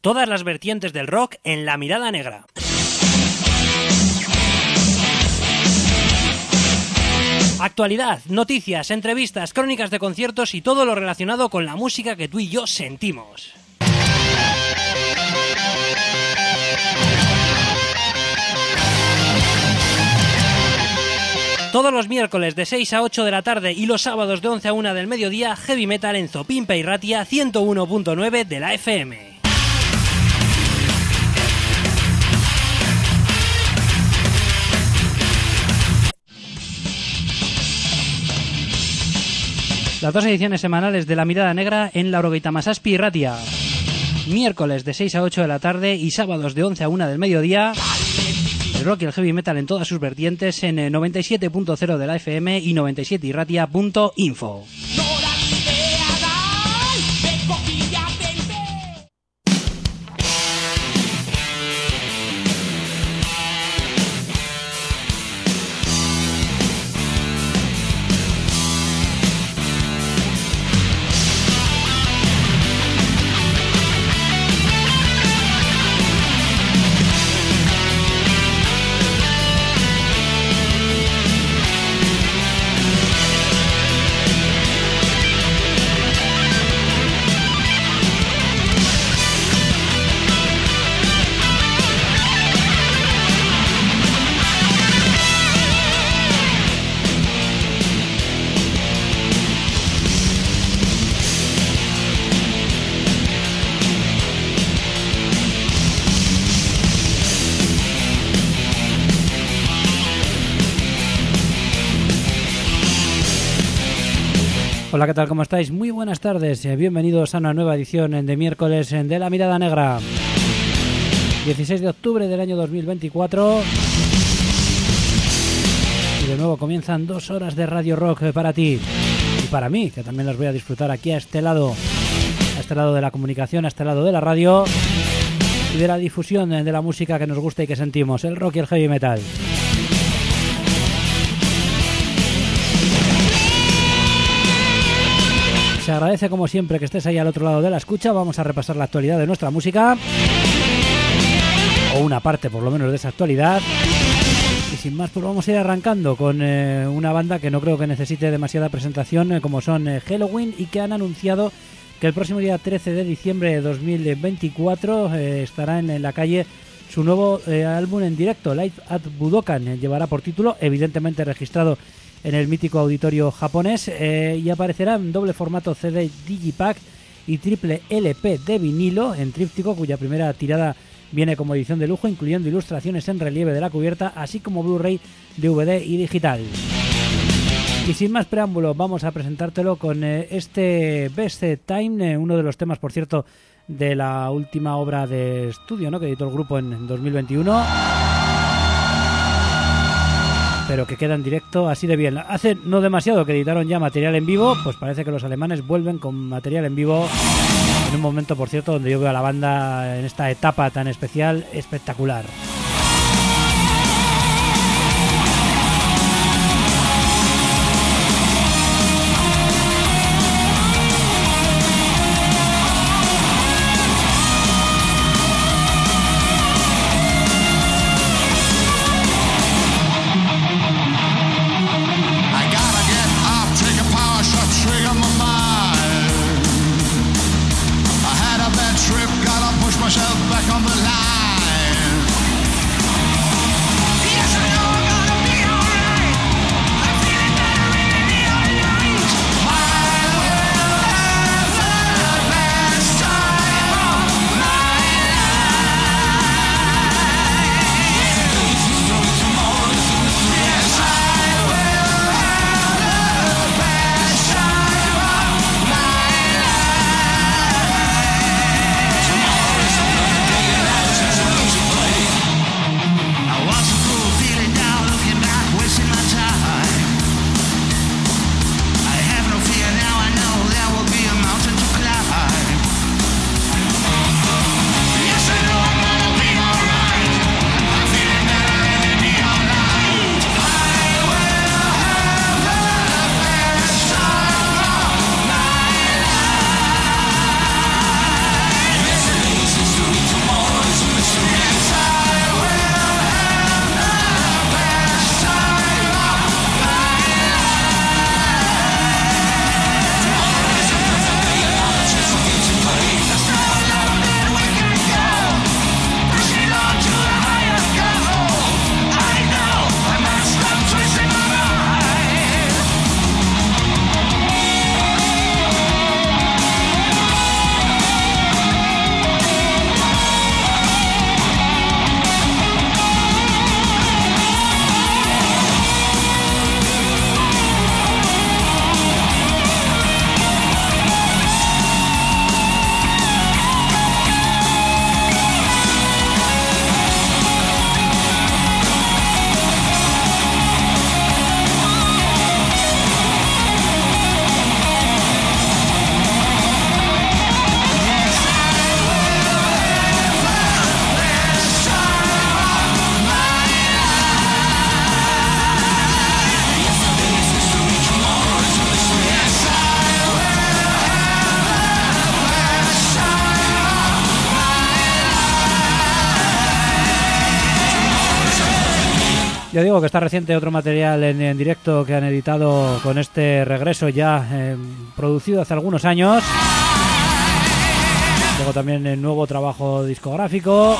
Todas las vertientes del rock en La Mirada Negra. Actualidad, noticias, entrevistas, crónicas de conciertos y todo lo relacionado con la música que tú y yo sentimos. Todos los miércoles de 6 a 8 de la tarde y los sábados de 11 a 1 del mediodía, Heavy Metal en Zopimpa y Ratia 101.9 de la FM. Las dos ediciones semanales de La Mirada Negra en Laurogeita Masazpi y Ratia. Miércoles de 6 a 8 de la tarde y sábados de 11 a 1 del mediodía. El rock y el heavy metal en todas sus vertientes en 97.0 de la FM y 97irratia.info. Hola, ¿qué tal? ¿Cómo estáis? Muy buenas tardes. Bienvenidos a una nueva edición de miércoles de La Mirada Negra. 16 de octubre del año 2024. Y de nuevo comienzan 2 horas de Radio Rock para ti y para mí, que también las voy a disfrutar aquí a este lado de la comunicación, a este lado de la radio y de la difusión de la música que nos gusta y que sentimos, el rock y el heavy metal. Se agradece como siempre que estés ahí al otro lado de la escucha. Vamos a repasar la actualidad de nuestra música, o una parte por lo menos de esa actualidad. Y sin más, pues vamos a ir arrancando con una banda que no creo que necesite demasiada presentación, como son Helloween, y que han anunciado que el próximo día 13 de diciembre de 2024 estará en la calle su nuevo álbum en directo, Live at Budokan. Llevará por título, evidentemente registrado en el mítico auditorio japonés, y aparecerá en doble formato CD Digipack y triple LP de vinilo en tríptico, cuya primera tirada viene como edición de lujo, incluyendo ilustraciones en relieve de la cubierta, así como Blu-ray, DVD y digital. Y sin más preámbulo, vamos a presentártelo con este Best Time, uno de los temas, por cierto, de la última obra de estudio, ¿no?, que editó el grupo en 2021. Pero que queda en directo así de bien. Hace no demasiado que editaron ya material en vivo, pues parece que los alemanes vuelven con material en vivo en un momento, por cierto, donde yo veo a la banda en esta etapa tan especial, espectacular. Ya digo que está reciente otro material en directo que han editado con este regreso ya producido hace algunos años. Luego también el nuevo trabajo discográfico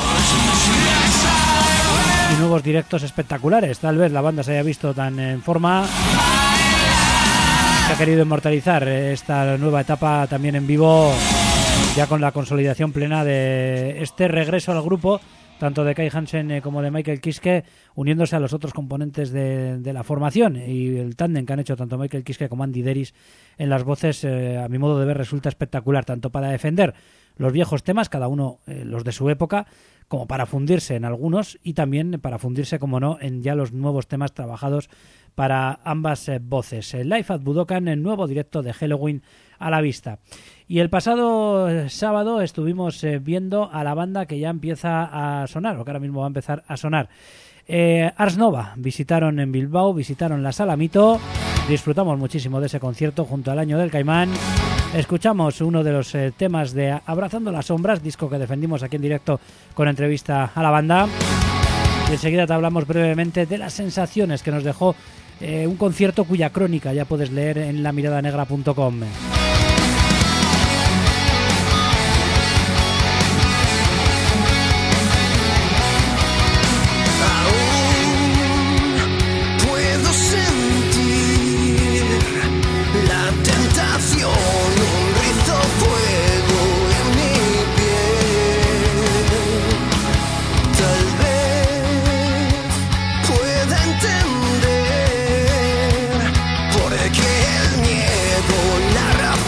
y nuevos directos espectaculares. Tal vez la banda se haya visto tan en forma que ha querido inmortalizar esta nueva etapa también en vivo, ya con la consolidación plena de este regreso al grupo, tanto de Kai Hansen como de Michael Kiske, uniéndose a los otros componentes de la formación, y el tándem que han hecho tanto Michael Kiske como Andy Deris en las voces, a mi modo de ver, resulta espectacular, tanto para defender los viejos temas, cada uno los de su época, como para fundirse en algunos y también para fundirse, como no, en ya los nuevos temas trabajados para ambas voces. Live at Budokan, el nuevo directo de Helloween a la vista. Y el pasado sábado estuvimos viendo a la banda que ya empieza a sonar, o que ahora mismo va a empezar a sonar. Ars Nova visitaron en Bilbao, visitaron la Sala Mito, disfrutamos muchísimo de ese concierto junto al Año del Caimán. Escuchamos uno de los temas de Abrazando las Sombras, disco que defendimos aquí en directo con entrevista a la banda. Y enseguida te hablamos brevemente de las sensaciones que nos dejó un concierto cuya crónica ya puedes leer en lamiradanegra.com. El miedo, la rabia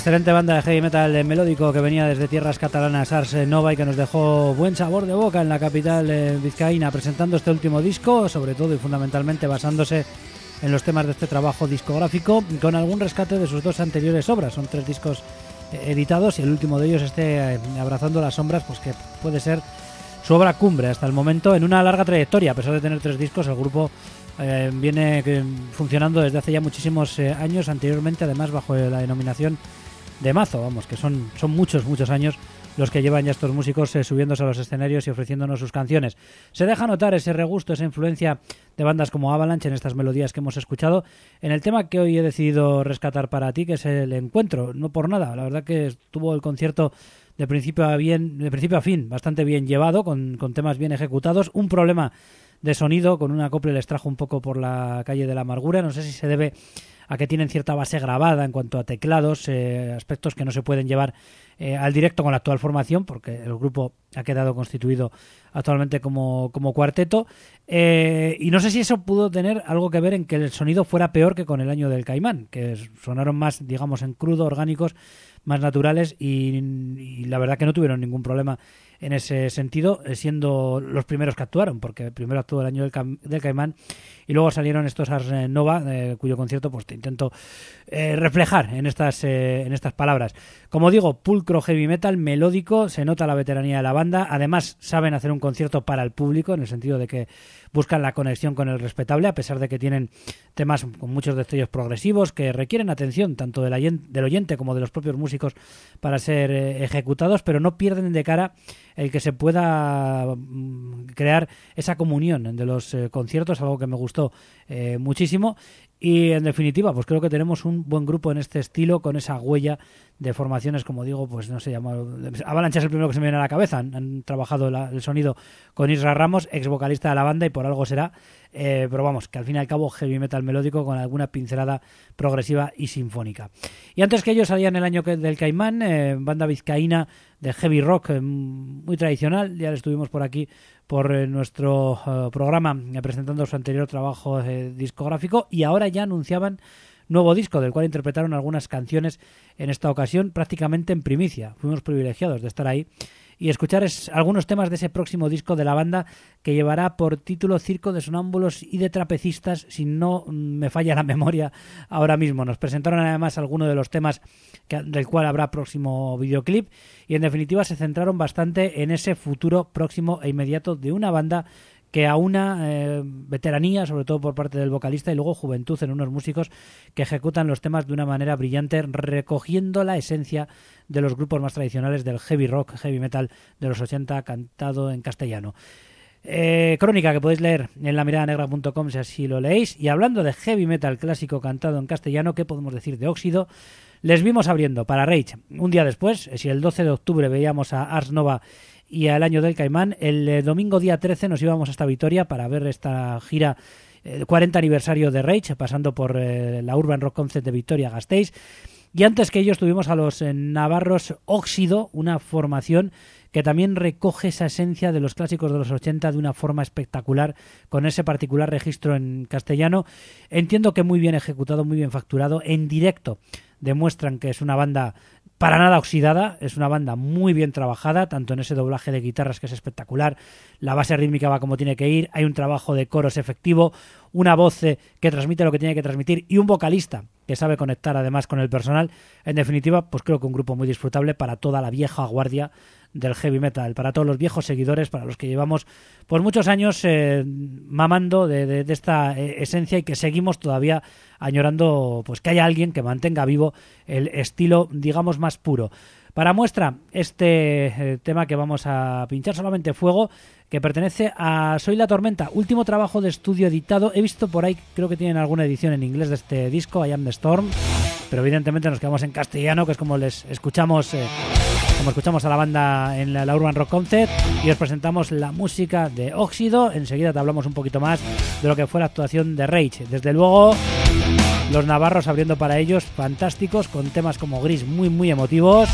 Excelente banda de heavy metal melódico que venía desde tierras catalanas, Ars Nova, y que nos dejó buen sabor de boca en la capital vizcaína, presentando este último disco, sobre todo y fundamentalmente basándose en los temas de este trabajo discográfico, con algún rescate de sus dos anteriores obras. Son 3 discos editados y el último de ellos, Abrazando las sombras, pues que puede ser su obra cumbre hasta el momento en una larga trayectoria. A pesar de tener 3 discos, el grupo viene funcionando desde hace ya muchísimos años, anteriormente además bajo la denominación de Mazo, vamos, que son muchos años los que llevan ya estos músicos subiéndose a los escenarios y ofreciéndonos sus canciones. Se deja notar ese regusto, esa influencia de bandas como Avalanche en estas melodías que hemos escuchado en el tema que hoy he decidido rescatar para ti, que es el Encuentro. No por nada, la verdad que estuvo el concierto de principio a fin bastante bien llevado, con temas bien ejecutados. Un problema de sonido con un acople les trajo un poco por la calle de la amargura. No sé si se debe a que tienen cierta base grabada en cuanto a teclados, aspectos que no se pueden llevar al directo con la actual formación, porque el grupo ha quedado constituido actualmente como cuarteto, y no sé si eso pudo tener algo que ver en que el sonido fuera peor que con el año del Caimán, que sonaron más, digamos, en crudo, orgánicos, más naturales, y la verdad que no tuvieron ningún problema en ese sentido, siendo los primeros que actuaron, porque primero actuó el año del Caimán y luego salieron estos Ars Nova, cuyo concierto pues te intento reflejar en estas palabras. Como digo, pulcro heavy metal, melódico, se nota la veteranía de la banda, además saben hacer un concierto para el público, en el sentido de que buscan la conexión con el respetable, a pesar de que tienen temas con muchos destellos progresivos que requieren atención tanto del oyente como de los propios músicos para ser ejecutados, pero no pierden de cara el que se pueda crear esa comunión de los conciertos, algo que me gustó muchísimo. Y en definitiva, pues creo que tenemos un buen grupo en este estilo, con esa huella de formaciones, como digo, pues no sé, Avalanche es el primero que se me viene a la cabeza. Han trabajado el sonido con Isra Ramos, ex vocalista de la banda, y por algo será. Pero vamos, que al fin y al cabo heavy metal melódico con alguna pincelada progresiva y sinfónica. Y antes que ellos salían el año del Caimán, banda vizcaína de heavy rock muy tradicional. Ya estuvimos por aquí por nuestro programa presentando su anterior trabajo discográfico, y ahora ya anunciaban nuevo disco, del cual interpretaron algunas canciones en esta ocasión prácticamente en primicia. Fuimos privilegiados de estar ahí y escuchar algunos temas de ese próximo disco de la banda, que llevará por título Circo de Sonámbulos y de Trapecistas, si no me falla la memoria ahora mismo. Nos presentaron además algunos de los temas del cual habrá próximo videoclip, y en definitiva se centraron bastante en ese futuro próximo e inmediato de una banda que aúna veteranía, sobre todo por parte del vocalista, y luego juventud en unos músicos que ejecutan los temas de una manera brillante, recogiendo la esencia de los grupos más tradicionales del heavy rock, heavy metal de los 80, cantado en castellano. Crónica que podéis leer en lamiradanegra.com si así lo leéis. Y hablando de heavy metal clásico cantado en castellano, ¿qué podemos decir de Óxido? Les vimos abriendo para Rage un día después. Si el 12 de octubre veíamos a Ars Nova y al año del Caimán, el domingo día 13 nos íbamos hasta Vitoria para ver esta gira 40 aniversario de Rage, pasando por la Urban Rock Concert de Vitoria-Gasteiz. Y antes que ellos tuvimos a los navarros Óxido, una formación que también recoge esa esencia de los clásicos de los 80 de una forma espectacular, con ese particular registro en castellano. Entiendo que muy bien ejecutado, muy bien facturado. En directo demuestran que es una banda para nada oxidada, es una banda muy bien trabajada, tanto en ese doblaje de guitarras, que es espectacular, la base rítmica va como tiene que ir, hay un trabajo de coros efectivo, una voz que transmite lo que tiene que transmitir, y un vocalista que sabe conectar además con el personal. En definitiva, pues creo que un grupo muy disfrutable para toda la vieja guardia del heavy metal, para todos los viejos seguidores, para los que llevamos por muchos años mamando de esta esencia, y que seguimos todavía añorando pues que haya alguien que mantenga vivo el estilo, digamos, más puro. Para muestra, este tema que vamos a pinchar, Solamente Fuego, que pertenece a Soy la Tormenta, último trabajo de estudio editado. He visto por ahí, creo que tienen alguna edición en inglés de este disco, I Am the Storm, pero evidentemente nos quedamos en castellano, que es como les escuchamos, como escuchamos a la banda en la Urban Rock Concert, y os presentamos la música de Óxido. Enseguida te hablamos un poquito más de lo que fue la actuación de Rage. Desde luego, los navarros abriendo para ellos, fantásticos, con temas como Gris muy muy emotivos,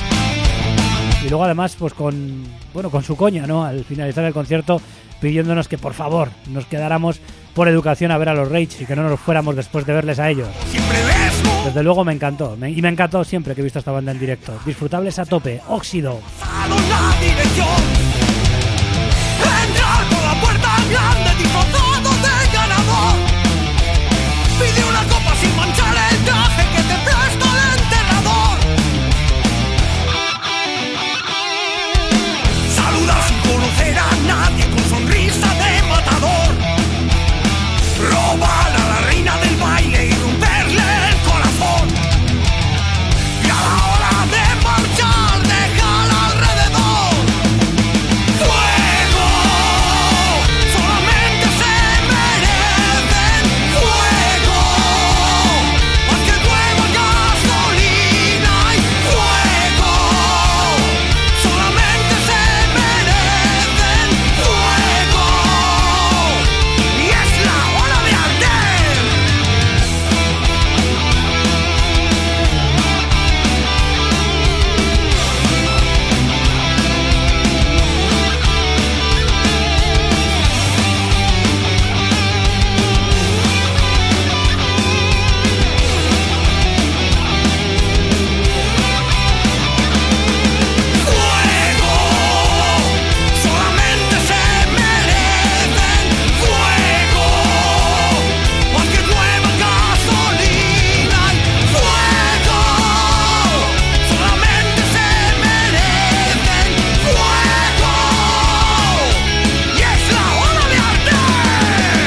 y luego además pues con su coña, ¿no?, al finalizar el concierto, pidiéndonos que por favor nos quedáramos por educación a ver a los Rage y que no nos fuéramos después de verles a ellos. Siempre ves Desde luego me encantó, y me encantó siempre que he visto esta banda en directo. Disfrutables a tope, Óxido. Entrar por la puerta grande disfrazado de ganador. Pide una copa sin manchar el traje que te presta el enterrador. Saluda sin conocer a nadie con sonrisa de matador. Robar a la reina del baile y romperle el corazón. Y a la hora de marchar déjala alrededor. Fuego, solamente se merecen fuego. Más que nueva gasolina y fuego. Solamente se merecen fuego. Y es la hora de arder. Fuego, solamente se merecen fuego. Más que nueva gasolina y fuego. Solamente se merecen fuego. Y es la hora de arder.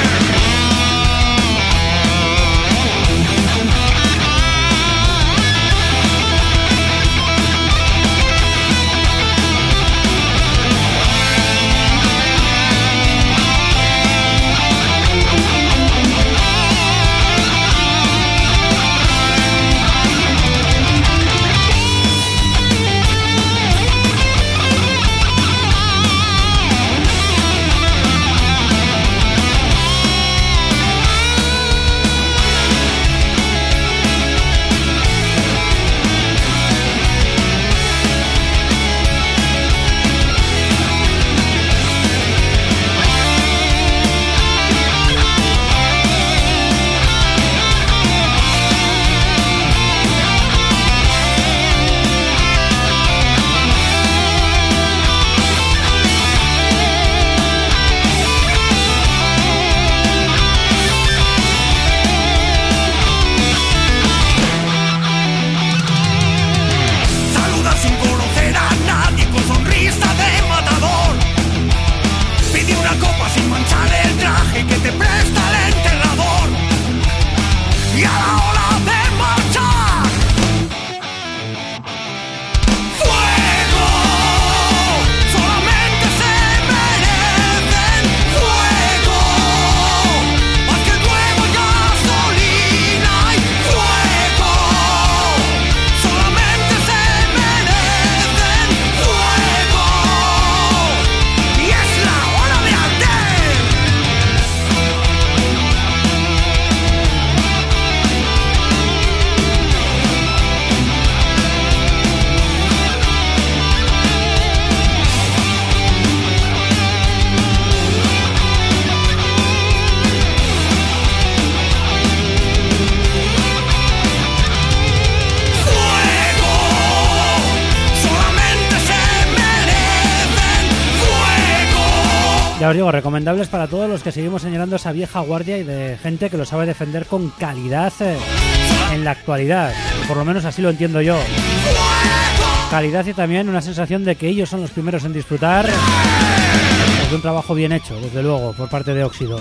Saluda sin conocer a nadie con sonrisa de matador. Pide una copa sin manchar el traje que te presta el enterrador. Y a la hora de marchar, fuego, solamente se merecen fuego. Más que nueva gasolina y fuego. Solamente se merecen fuego. Y es la hora de arder. Fuego, solamente se merecen fuego. Ya os digo, recomendables para todos los que seguimos señalando esa vieja guardia y de gente que lo sabe defender con calidad en la actualidad. Por lo menos así lo entiendo yo. Calidad y también una sensación de que ellos son los primeros en disfrutar de un trabajo bien hecho, desde luego, por parte de Óxido.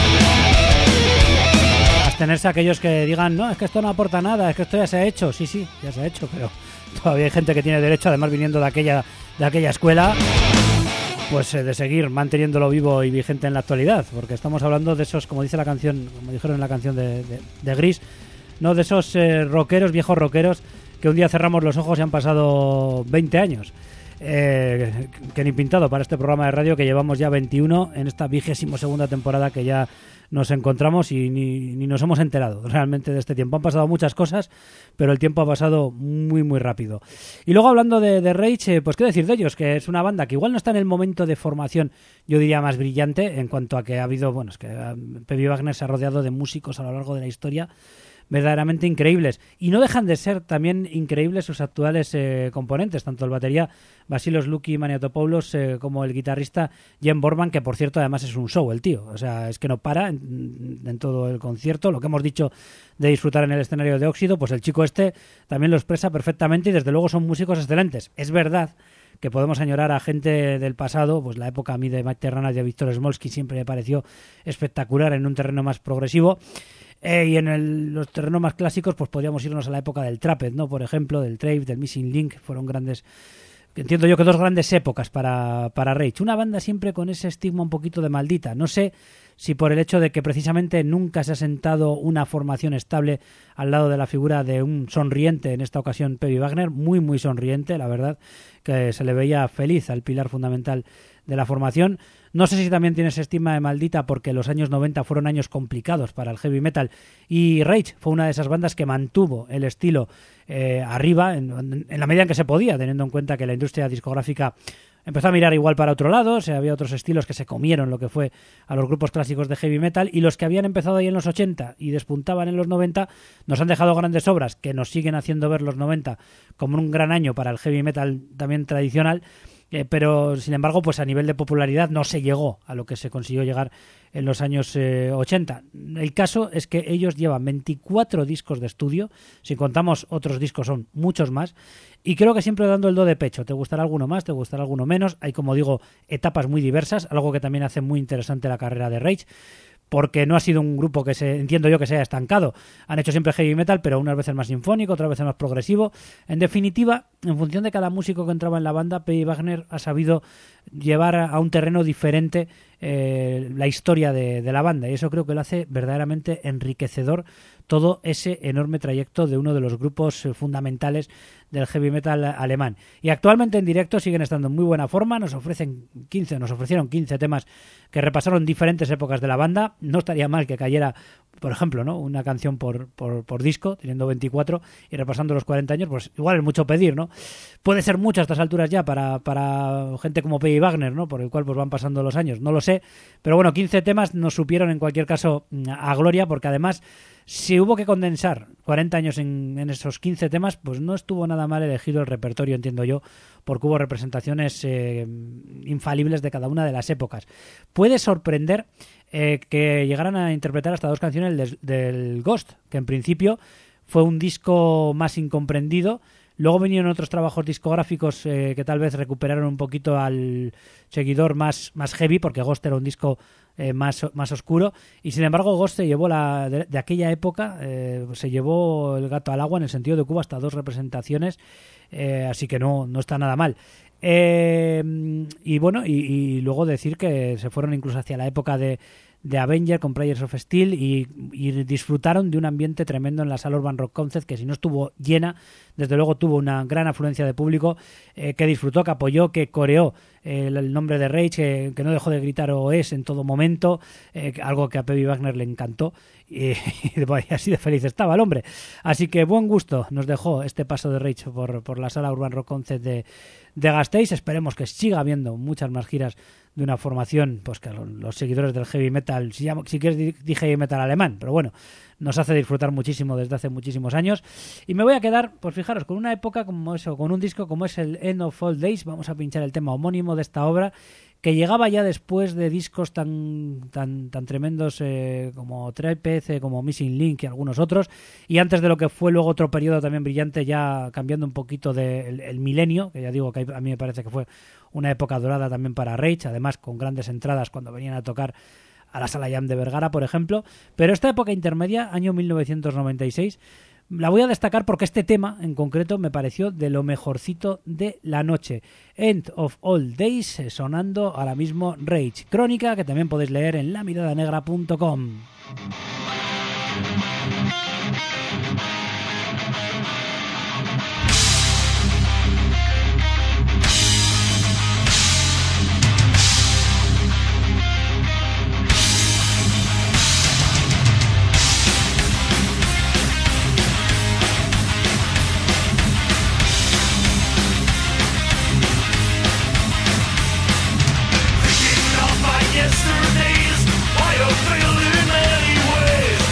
Abstenerse a aquellos que digan, no, es que esto no aporta nada, es que esto ya se ha hecho. Sí, sí, ya se ha hecho, pero todavía hay gente que tiene derecho, además viniendo de aquella escuela, pues de seguir manteniéndolo vivo y vigente en la actualidad, porque estamos hablando de esos, como dice la canción, como dijeron en la canción de Gris, no de esos rockeros, viejos rockeros, que un día cerramos los ojos y han pasado 20 años. Que ni pintado para este programa de radio, que llevamos ya 21 en esta 22ª temporada que ya nos encontramos y ni nos hemos enterado realmente de este tiempo. Han pasado muchas cosas, pero el tiempo ha pasado muy muy rápido. Y luego, hablando de Rage, pues qué decir de ellos, que es una banda que igual no está en el momento de formación, yo diría, más brillante, en cuanto a que ha habido, bueno, es que Pebi Wagner se ha rodeado de músicos a lo largo de la historia verdaderamente increíbles. Y no dejan de ser también increíbles sus actuales componentes, tanto el batería Vasilos Luki Maniatopoulos como el guitarrista Jen Borman, que por cierto además es un show el tío. O sea, es que no para en todo el concierto. Lo que hemos dicho de disfrutar en el escenario de Óxido, pues el chico este también lo expresa perfectamente y desde luego son músicos excelentes. Es verdad que podemos añorar a gente del pasado, pues la época a mí de Mike Terranas y de Víctor Smolsky siempre me pareció espectacular en un terreno más progresivo. Y en los terrenos más clásicos pues podríamos irnos a la época del Trapped, ¿no? Por ejemplo, del Trave, del Missing Link. Fueron grandes, entiendo yo que dos grandes épocas para Rage. Una banda siempre con ese estigma un poquito de maldita. No sé si por el hecho de que precisamente nunca se ha sentado una formación estable al lado de la figura de un sonriente, en esta ocasión P.B. Wagner, muy muy sonriente, la verdad, que se le veía feliz al pilar fundamental de la formación. No sé si también tiene ese estigma de maldita porque los años 90 fueron años complicados para el heavy metal y Rage fue una de esas bandas que mantuvo el estilo arriba en la medida en que se podía, teniendo en cuenta que la industria discográfica empezó a mirar igual para otro lado. O sea, había otros estilos que se comieron lo que fue a los grupos clásicos de heavy metal, y los que habían empezado ahí en los 80 y despuntaban en los 90 nos han dejado grandes obras que nos siguen haciendo ver los 90 como un gran año para el heavy metal también tradicional. Pero sin embargo pues a nivel de popularidad no se llegó a lo que se consiguió llegar en los años 80. El caso es que ellos llevan 24 discos de estudio, si contamos otros discos son muchos más, y creo que siempre dando el do de pecho. Te gustará alguno más, te gustará alguno menos, hay, como digo, etapas muy diversas, algo que también hace muy interesante la carrera de Rage, porque no ha sido un grupo que entiendo yo que se haya estancado. Han hecho siempre heavy metal, pero unas veces más sinfónico, otras veces más progresivo. En definitiva, en función de cada músico que entraba en la banda, P.B. Wagner ha sabido llevar a un terreno diferente la historia de la banda, y eso creo que lo hace verdaderamente enriquecedor todo ese enorme trayecto de uno de los grupos fundamentales del heavy metal alemán. Y actualmente en directo siguen estando en muy buena forma. Nos ofrecieron 15 temas que repasaron diferentes épocas de la banda. No estaría mal que cayera, por ejemplo, ¿no?, una canción por disco, teniendo 24 y repasando los 40 años, pues igual es mucho pedir, ¿no? Puede ser mucho a estas alturas ya para gente como P.B. Wagner, ¿no?, por el cual pues van pasando los años, no lo sé, pero bueno, 15 temas nos supieron en cualquier caso a gloria, porque además si hubo que condensar 40 años en esos 15 temas, pues no estuvo nada mal elegido el repertorio, entiendo yo, porque hubo representaciones infalibles de cada una de las épocas. Puede sorprender que llegaran a interpretar hasta 2 canciones del Ghost, que en principio fue un disco más incomprendido. Luego vinieron otros trabajos discográficos que tal vez recuperaron un poquito al seguidor más heavy, porque Ghost era un disco más oscuro, y sin embargo Ghost se llevó de aquella época, se llevó el gato al agua en el sentido de que hubo hasta 2 representaciones, así que no está nada mal. Y bueno, y luego decir que se fueron incluso hacia la época de Avenger con Players of Steel y disfrutaron de un ambiente tremendo en la sala Urban Rock Concept, que si no estuvo llena, desde luego tuvo una gran afluencia de público que disfrutó, que apoyó, que coreó el nombre de Rage, que no dejó de gritar OS en todo momento, algo que a P.B. Wagner le encantó, y así de feliz estaba el hombre. Así que buen gusto nos dejó este paso de Rage por la sala Urban Rock Concept de Gasteiz. Esperemos que siga habiendo muchas más giras de una formación pues que los seguidores del heavy metal, si quieres di heavy metal alemán, pero bueno, nos hace disfrutar muchísimo desde hace muchísimos años. Y me voy a quedar, pues fijaros, con una época como eso, con un disco como es el End of All Days. Vamos a pinchar el tema homónimo de esta obra, que llegaba ya después de discos tan tremendos como Trapez, como Missing Link y algunos otros, y antes de lo que fue luego otro periodo también brillante, ya cambiando un poquito el milenio, que ya digo que a mí me parece que fue una época dorada también para Rage, además con grandes entradas cuando venían a tocar a la Sala Jam de Vergara, por ejemplo. Pero esta época intermedia, año 1996, la voy a destacar porque este tema en concreto me pareció de lo mejorcito de la noche. End of All Days, sonando ahora mismo Rage. Crónica que también podéis leer en lamiradanegra.com. Yesterday's, I have failed in many ways.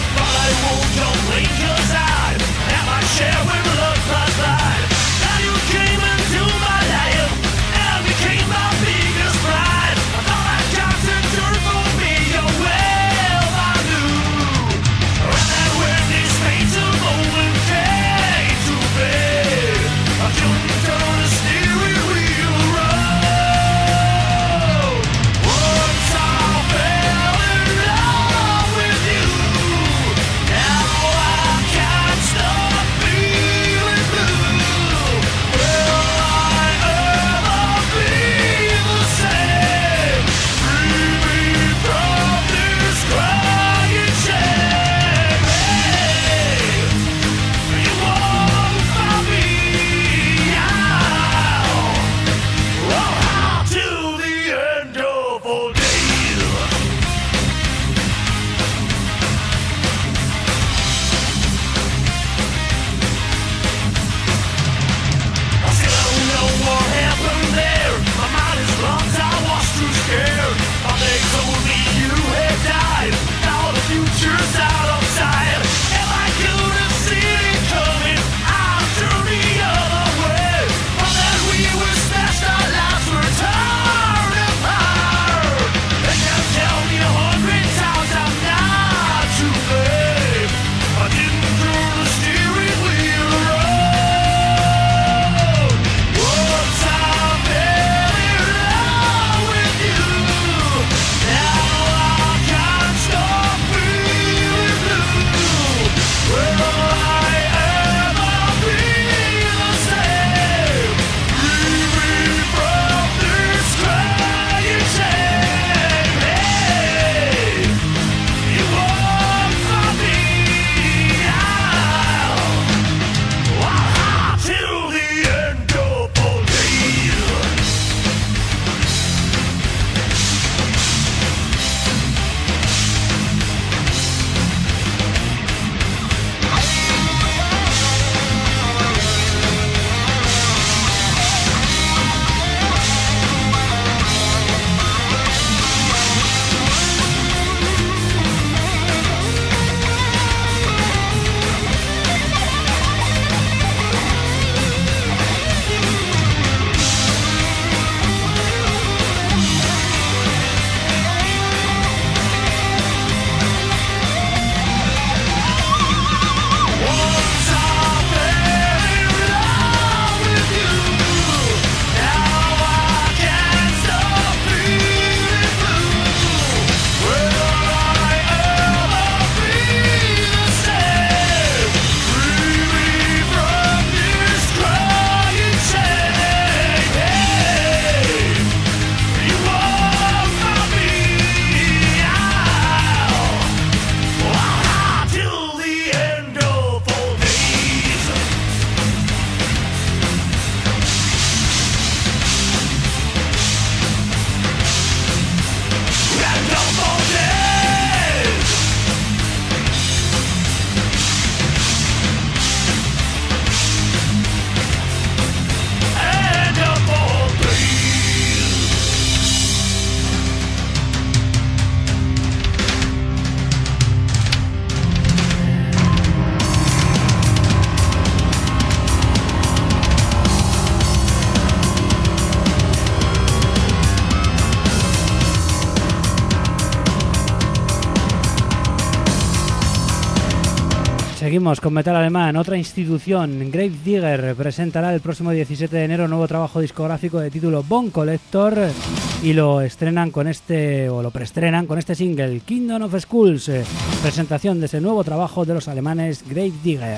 Seguimos con metal alemán. Otra institución, Gravedigger, presentará el próximo 17 de enero un nuevo trabajo discográfico de título Bone Collector y lo estrenan con lo preestrenan con este single, Kingdom of Skulls, presentación de ese nuevo trabajo de los alemanes Gravedigger.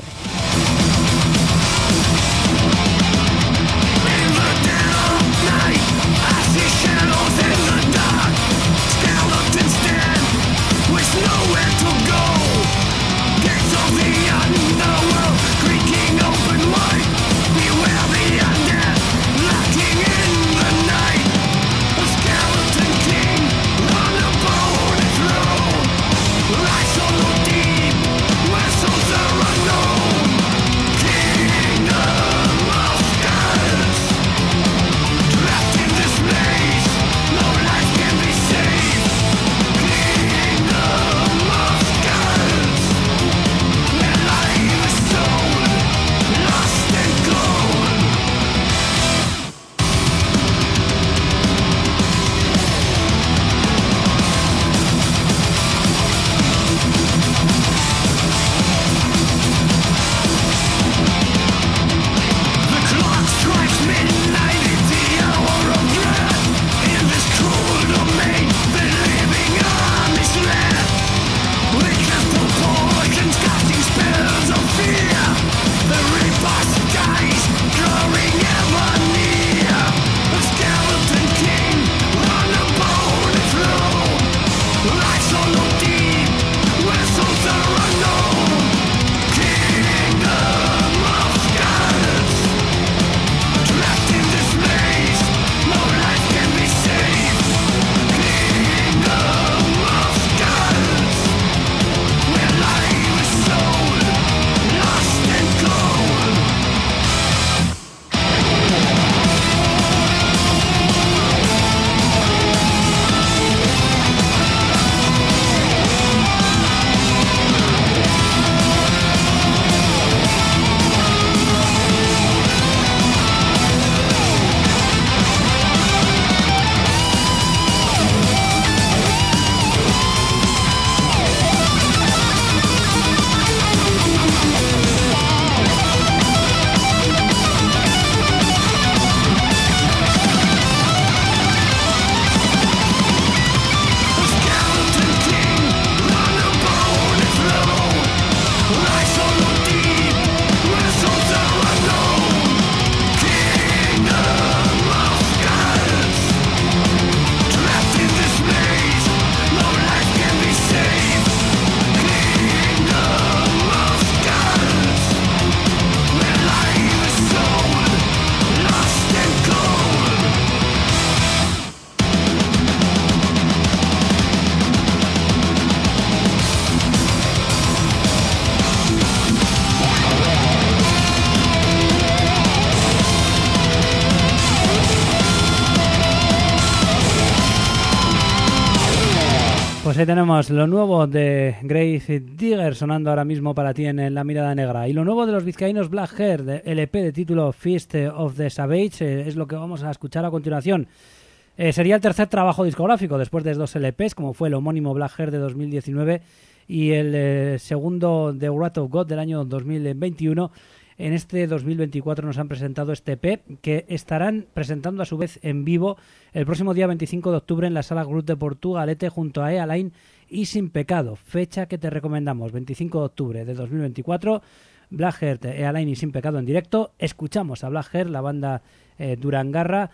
Pues ahí tenemos lo nuevo de Gravedigger sonando ahora mismo para ti en La Mirada Negra. Y lo nuevo de los vizcaínos Black Hair, de LP de título Feast of the Savage, es lo que vamos a escuchar a continuación. Sería el tercer trabajo discográfico después de 2 LPs, como fue el homónimo Black Hair de 2019 y el segundo The Wrath of God del año 2021. En este 2024 nos han presentado este EP que estarán presentando a su vez en vivo el próximo día 25 de octubre en la Sala Cruz de Portugalete junto a Ealain y Sin Pecado, fecha que te recomendamos, 25 de octubre de 2024, Black Hair, Ealain y Sin Pecado en directo. Escuchamos a Black Hair, la banda durangarra,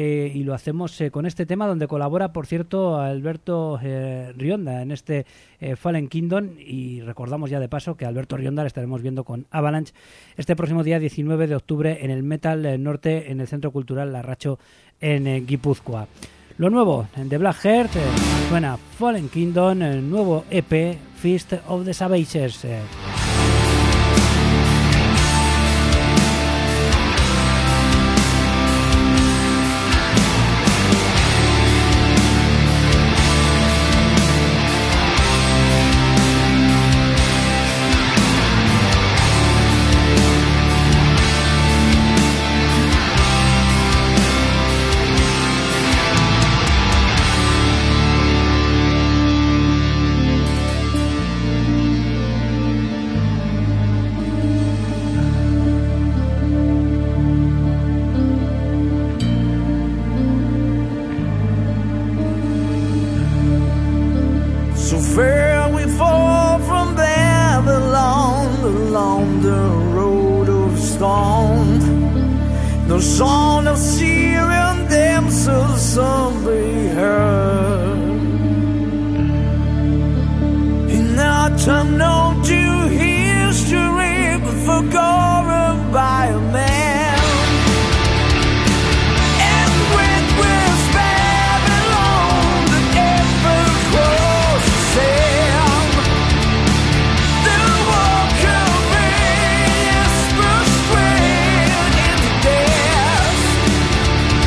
y lo hacemos con este tema donde colabora, por cierto, Alberto Rionda en este Fallen Kingdom, y recordamos ya de paso que Alberto Rionda le estaremos viendo con Avalanche este próximo día 19 de octubre en el Metal Norte, en el Centro Cultural Larracho en Guipúzcoa. Lo nuevo de Black Hair suena Fallen Kingdom, el nuevo EP Feast of the Savages. stone. The song of Syrian damsels some be heard. In autumn, no due history, but forgotten by a man. And when we're Babylon, the ever close to Sam, the walk of rain is frustrated into death.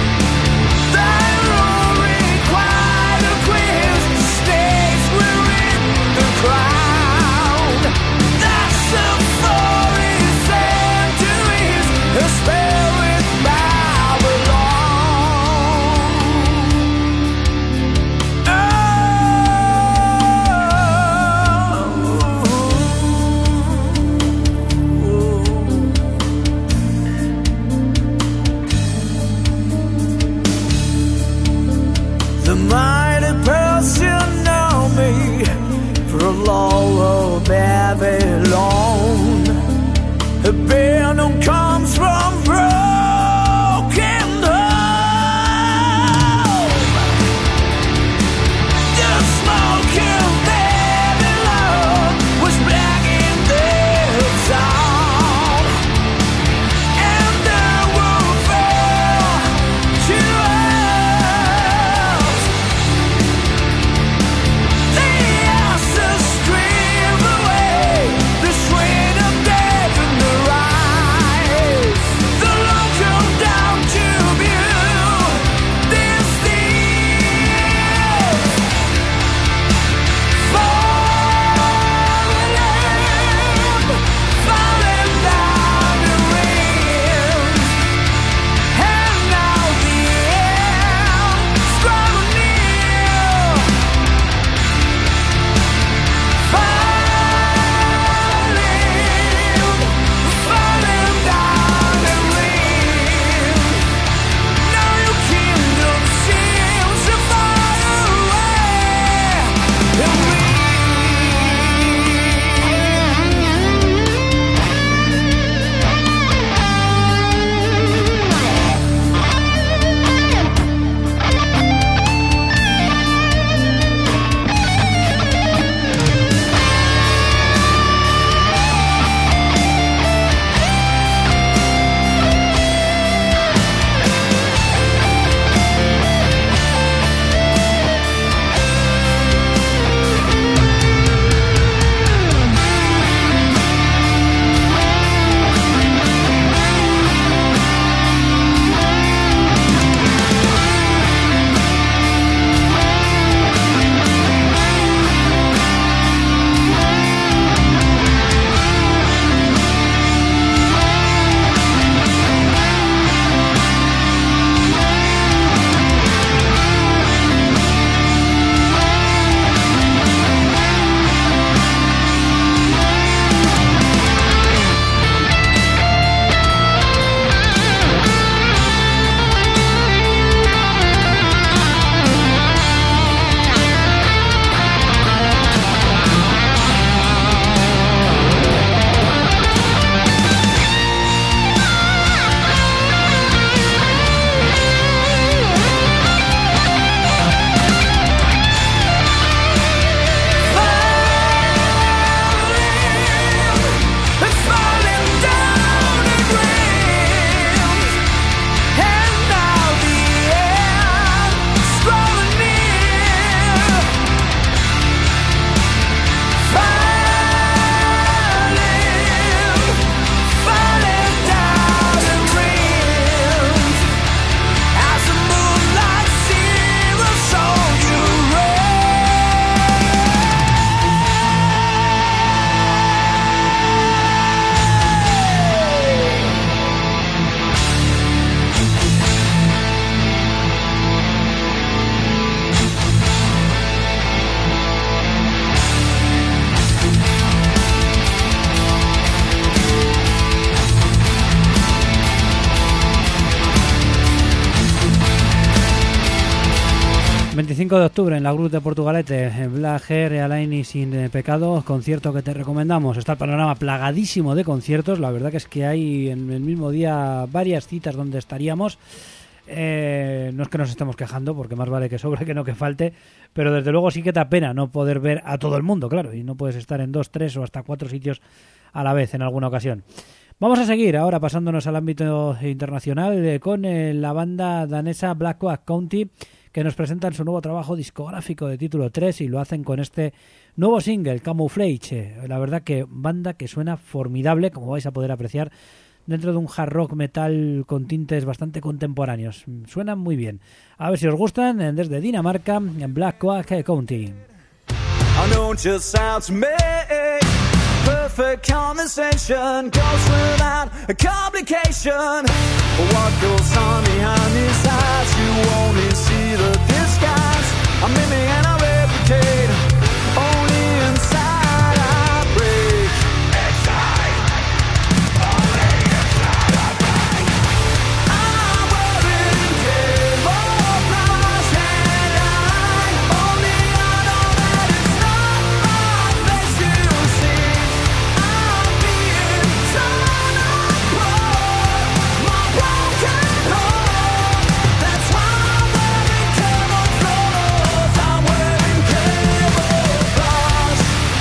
5 de octubre en la Cruz de Portugalete, Black Hair, Alain y Sin Pecado, concierto que te recomendamos. Está el panorama plagadísimo de conciertos, la verdad que es que hay en el mismo día varias citas donde estaríamos. No es que nos estemos quejando, porque más vale que sobre que no que falte, pero desde luego sí que da pena no poder ver a todo el mundo, claro, y no puedes estar en 2, 3 o hasta 4 sitios a la vez en alguna ocasión. Vamos a seguir ahora pasándonos al ámbito internacional con la banda danesa Black Oak County, que nos presentan su nuevo trabajo discográfico de título 3 y lo hacen con este nuevo single, Camouflage. La verdad que banda que suena formidable, como vais a poder apreciar, dentro de un hard rock metal con tintes bastante contemporáneos. Suenan muy bien. A ver si os gustan, desde Dinamarca, en Black Oak County. I know just sounds me. Perfect conversation goes without a complication. What goes on behind these eyes? You only see the disguise. I'm in me and I replicate. Only inside I break. Inside, only inside I break. I'm wearing camouflage and I only know that it's not my face you see. I'm being torn apart, my broken heart. That's why I'm wearing camouflage. I'm wearing camouflage.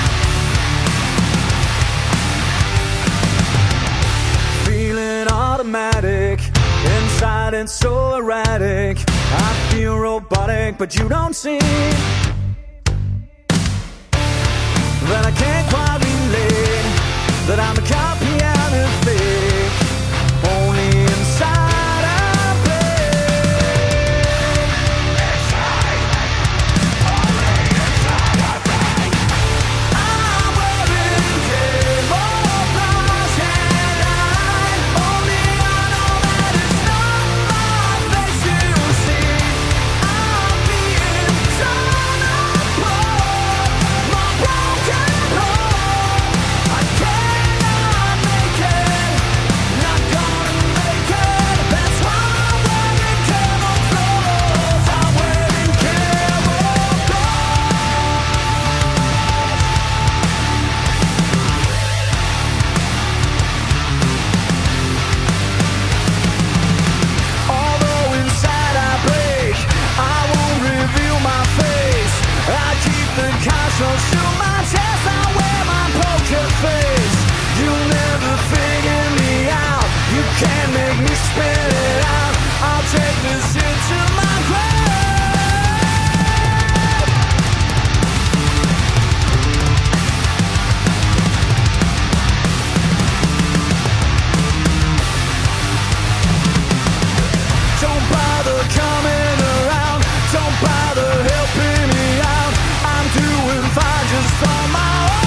Feeling automatic, inside it's so erratic. I feel robotic, but you don't see that I can't quite relate, that I'm a copy and a fake. Only inside I play. I'm wearing camouflage and I only know that it's not my face you see. I'm being torn apart, my broken heart. I cannot make it, not gonna make it. That's why I'm wearing camouflage. I'm wearing camouflage. Although inside I break, I won't reveal my face. I keep the cards close to my chest. I wear my poker face. You'll never figure me out. You can't make me spit it out. I'll take this shit to my grave. Don't bother coming around. Don't bother helping me out. I'm doing fine just on my own.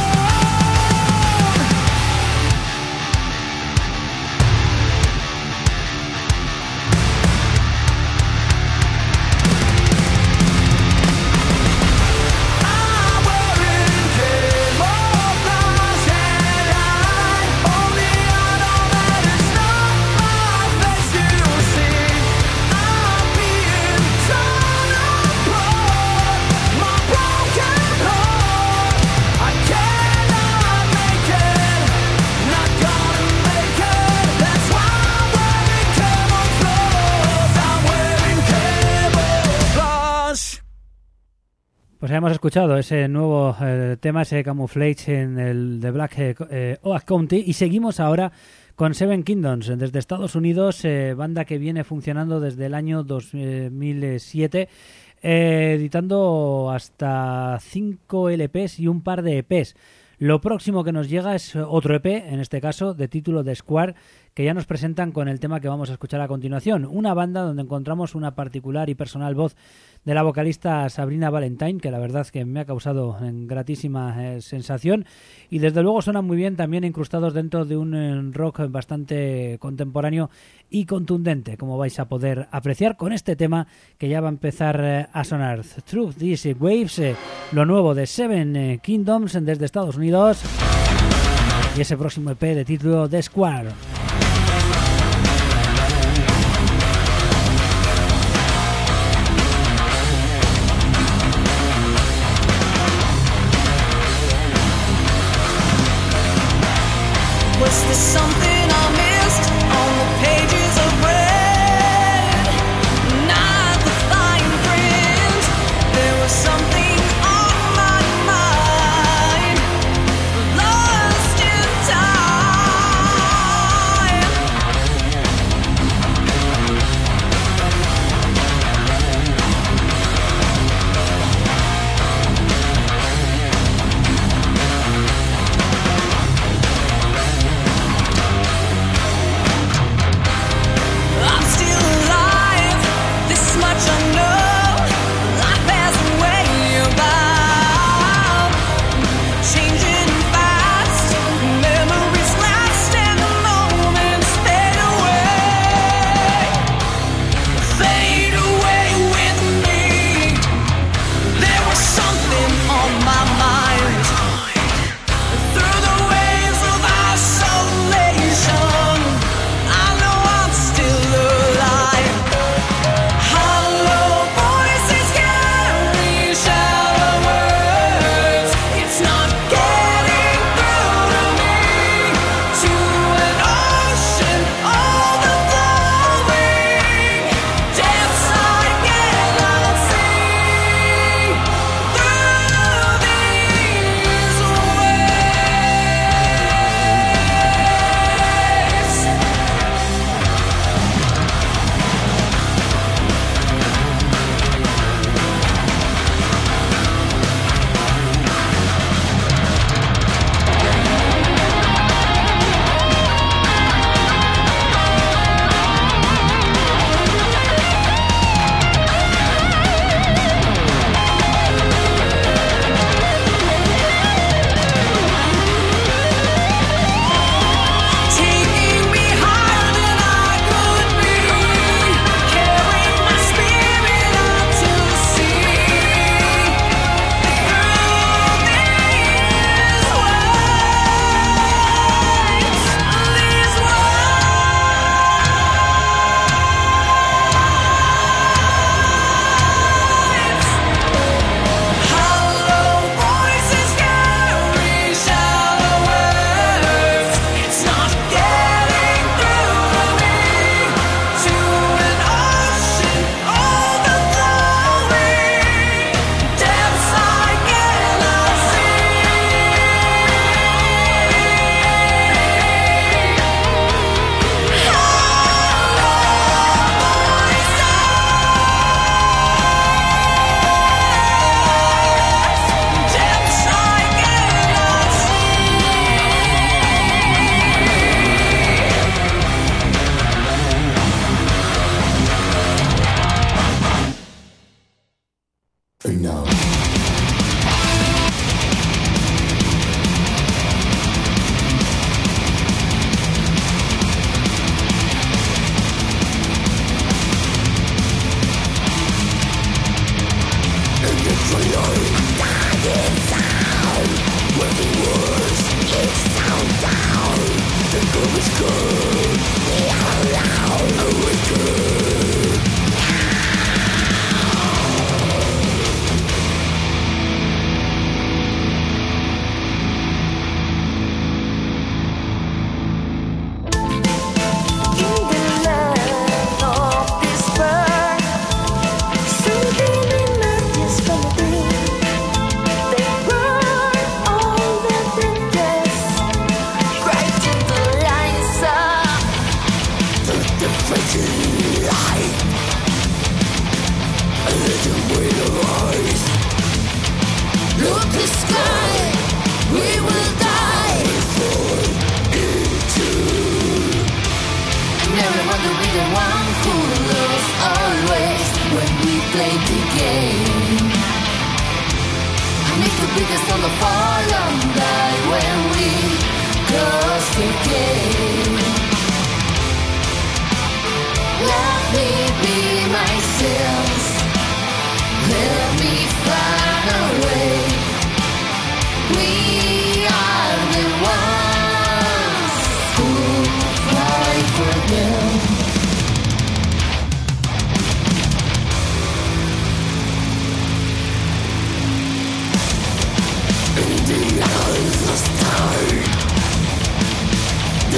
I'm wearing camouflage and I only know that it's not my face you see. I'm being torn apart, my broken heart. I cannot make it, not gonna make it. That's why I'm wearing camouflage. I'm wearing camouflage. Pues ya hemos escuchado ese nuevo tema, ese Camouflage en el de Black Oak County, y seguimos ahora con Seven Kingdoms desde Estados Unidos, banda que viene funcionando desde el año 2007, editando hasta 5 LPs y un par de EPs. Lo próximo que nos llega es otro EP, en este caso de título de Square, que ya nos presentan con el tema que vamos a escuchar a continuación. Una banda donde encontramos una particular y personal voz de la vocalista Sabrina Valentine, que la verdad es que me ha causado gratísima sensación, y desde luego suenan muy bien, también incrustados dentro de un rock bastante contemporáneo y contundente, como vais a poder apreciar con este tema que ya va a empezar a sonar. Through These Waves, lo nuevo de Seven Kingdoms desde Estados Unidos, y ese próximo EP de título de Square.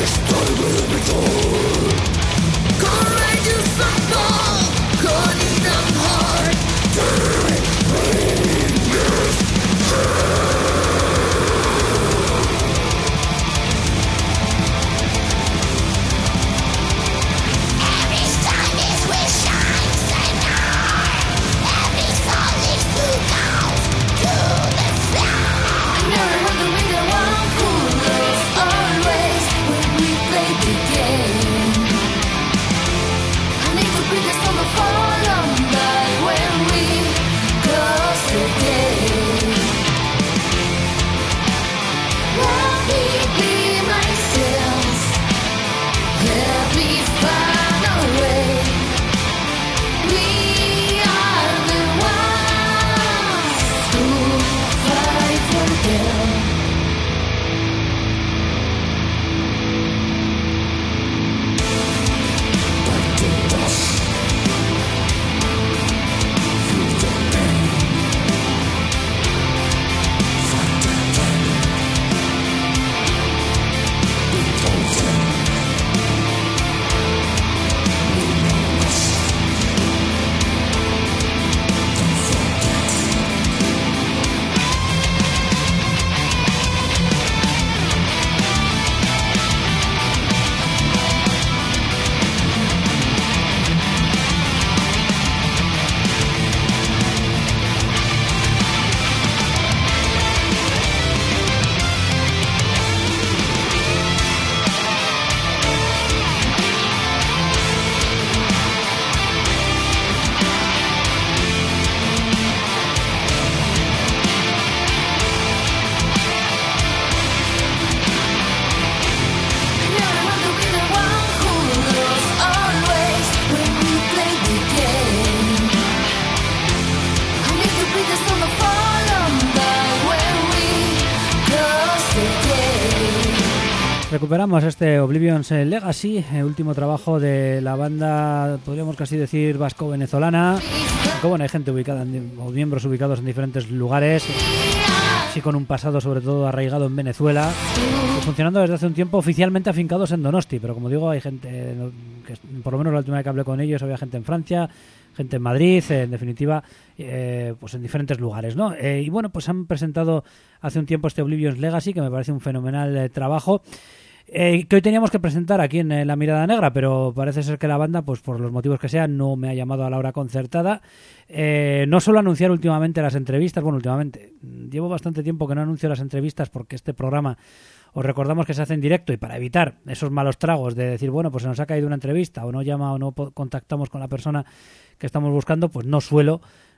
Recuperamos este Oblivion's Legacy, el último trabajo de la banda, podríamos casi decir, vasco-venezolana. Aunque bueno, hay gente ubicada, o miembros ubicados en diferentes lugares, sí, con un pasado sobre todo arraigado en Venezuela, y funcionando desde hace un tiempo oficialmente afincados en Donosti, pero como digo, hay gente, que por lo menos la última vez que hablé con ellos había gente en Francia, gente en Madrid, en definitiva, pues en diferentes lugares, ¿no? Y bueno, pues han presentado hace un tiempo este Oblivion's Legacy, que me parece un fenomenal trabajo, que hoy teníamos que presentar aquí en La Mirada Negra, pero parece ser que la banda, pues por los motivos que sean, no me ha llamado a la hora concertada. No suelo anunciar últimamente las entrevistas, bueno, últimamente, llevo bastante tiempo que no anuncio las entrevistas porque este programa, os recordamos que se hace en directo, y para evitar esos malos tragos de decir, bueno, pues se nos ha caído una entrevista, o no llama o no contactamos con la persona que estamos buscando, pues no suelo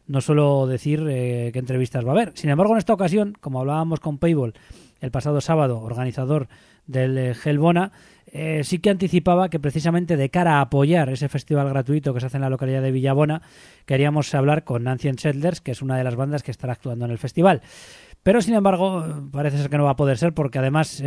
decir qué entrevistas va a haber. Sin embargo, en esta ocasión, como hablábamos con Payball el pasado sábado, organizador del Hellbona, sí que anticipaba que precisamente de cara a apoyar ese festival gratuito que se hace en la localidad de Villabona, queríamos hablar con Ancient Settlers, que es una de las bandas que estará actuando en el festival. Pero, sin embargo, parece ser que no va a poder ser porque además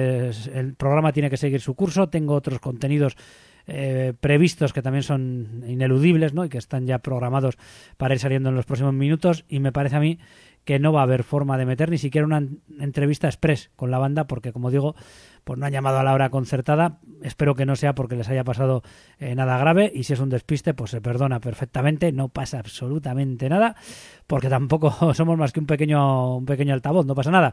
el programa tiene que seguir su curso. Tengo otros contenidos previstos que también son ineludibles, ¿no? Y que están ya programados para ir saliendo en los próximos minutos, y me parece a mí que no va a haber forma de meter ni siquiera una entrevista express con la banda porque, como digo, pues no han llamado a la hora concertada. Espero que no sea porque les haya pasado nada grave, y si es un despiste, pues se perdona perfectamente, no pasa absolutamente nada, porque tampoco somos más que un pequeño altavoz, no pasa nada.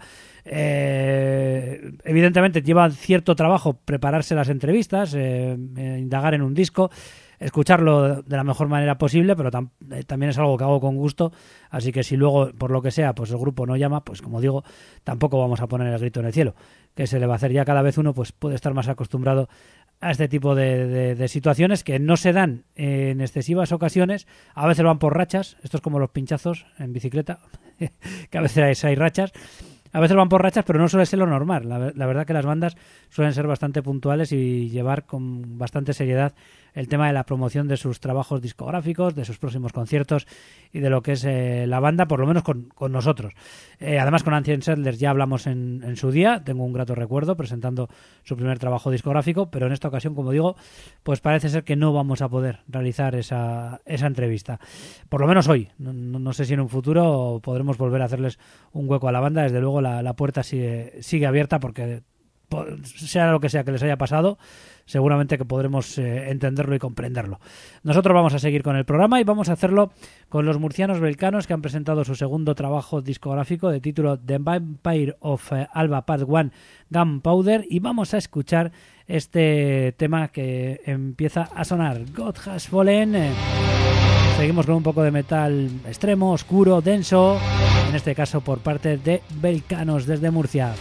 Evidentemente lleva cierto trabajo prepararse las entrevistas, indagar en un disco, escucharlo de la mejor manera posible, pero también es algo que hago con gusto, así que si luego, por lo que sea, pues el grupo no llama, pues como digo, tampoco vamos a poner el grito en el cielo. ¿Qué se le va a hacer? Ya cada vez uno pues puede estar más acostumbrado a este tipo de situaciones que no se dan en excesivas ocasiones. A veces van por rachas, esto es como los pinchazos en bicicleta, que a veces hay rachas. A veces van por rachas, pero no suele ser lo normal. La verdad que las bandas suelen ser bastante puntuales y llevar con bastante seriedad el tema de la promoción de sus trabajos discográficos, de sus próximos conciertos y de lo que es la banda, por lo menos con nosotros. Además, con Ancient Settlers ya hablamos en su día. Tengo un grato recuerdo presentando su primer trabajo discográfico, pero en esta ocasión, como digo, pues parece ser que no vamos a poder realizar esa entrevista. Por lo menos hoy. No sé si en un futuro podremos volver a hacerles un hueco a la banda. Desde luego la puerta sigue abierta porque sea lo que sea que les haya pasado, seguramente que podremos entenderlo y comprenderlo. Nosotros vamos a seguir con el programa y vamos a hacerlo con los murcianos Belcanos, que han presentado su segundo trabajo discográfico de título The Vampire of Alba Part 1 Gunpowder, y vamos a escuchar este tema que empieza a sonar, God Has Fallen. Seguimos con un poco de metal extremo, oscuro, denso, en este caso por parte de Belcanos desde Murcia.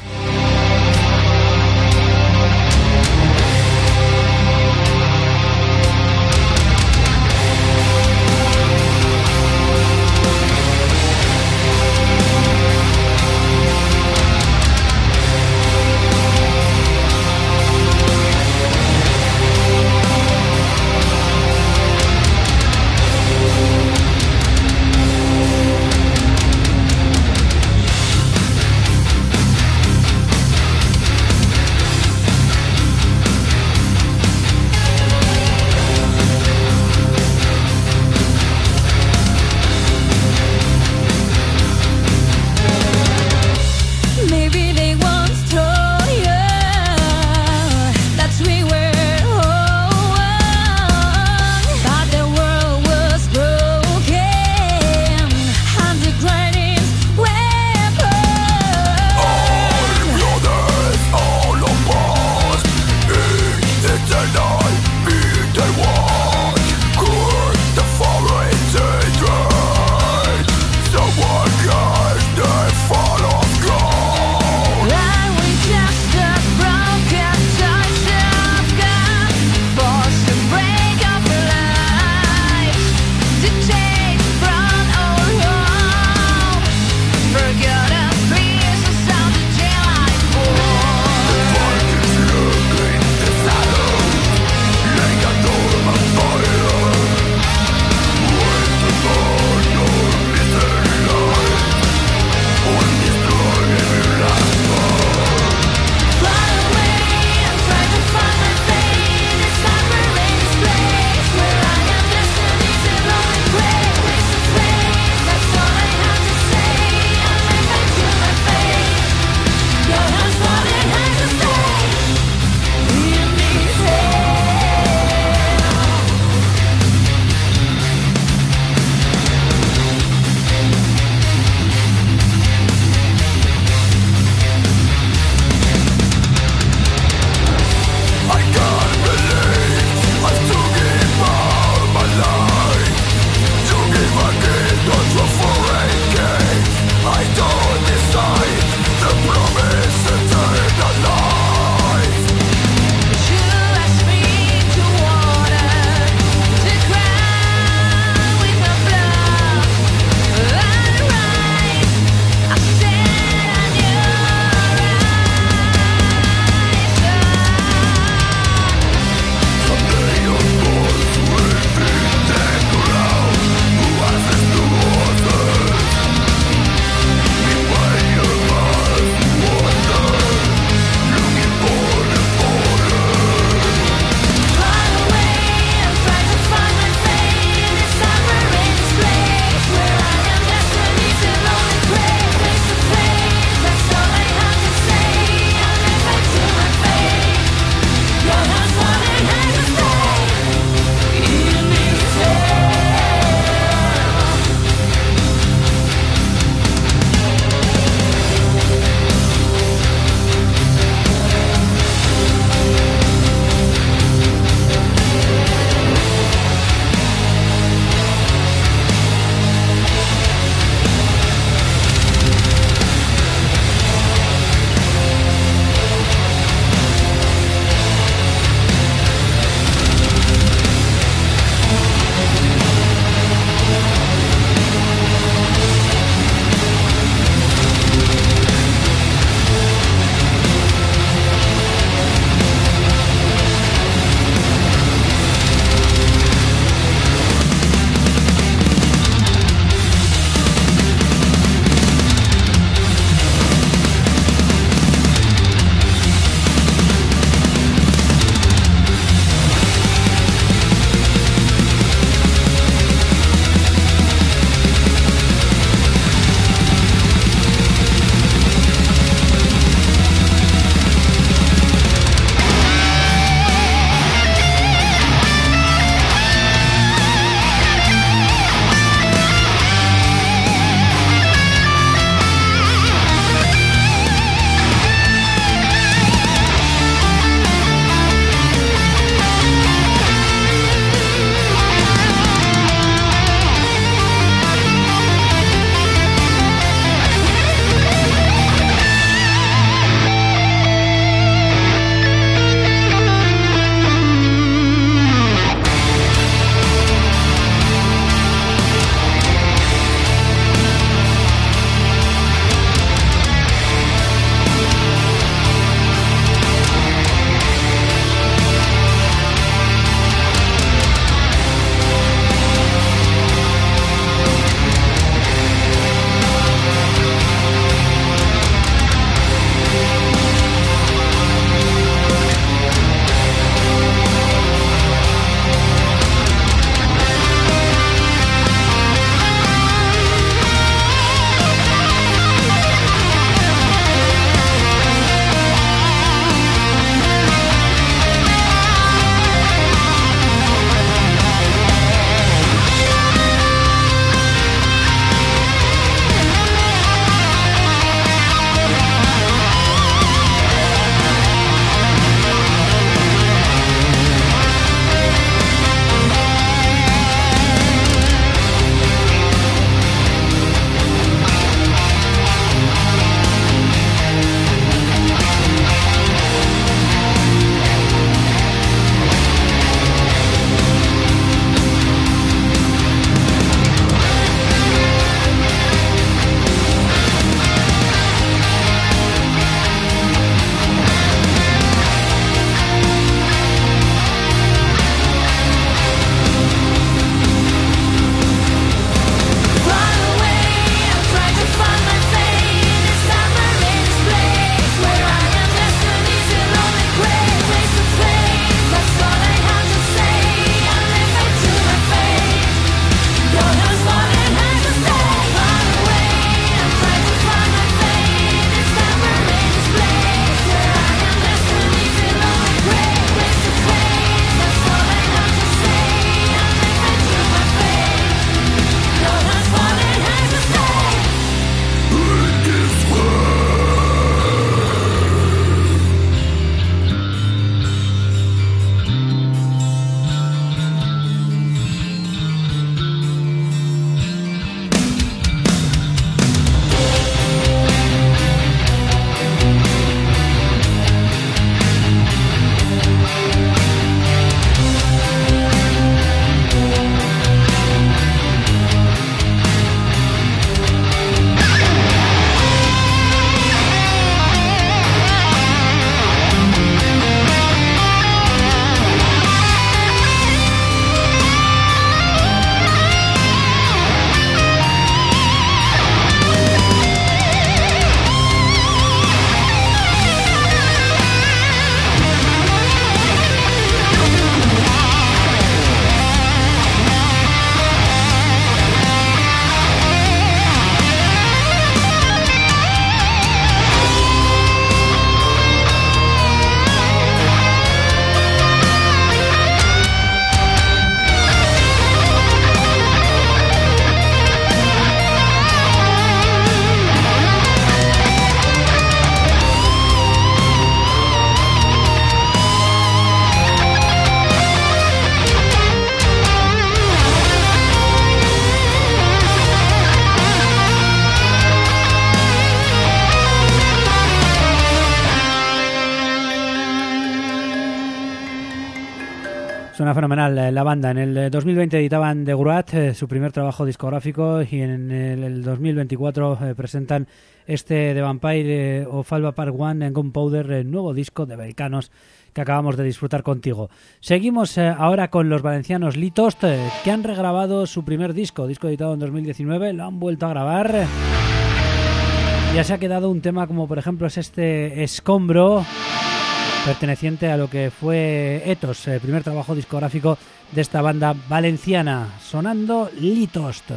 Suena fenomenal la banda. En el 2020 editaban The Gruat, su primer trabajo discográfico, y en el 2024 presentan este The Vampire of Alba Park One en Gunpowder, el nuevo disco de Belcanos que acabamos de disfrutar contigo. Seguimos ahora con los valencianos Litost, que han regrabado su primer disco editado en 2019, lo han vuelto a grabar. Ya se ha quedado un tema como por ejemplo es este Escombro, perteneciente a lo que fue Ethos, el primer trabajo discográfico de esta banda valenciana, sonando Litost.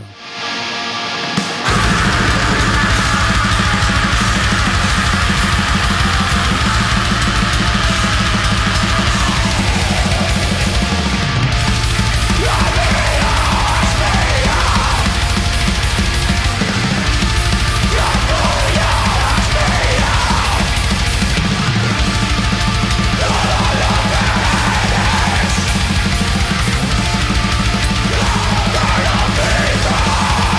Vida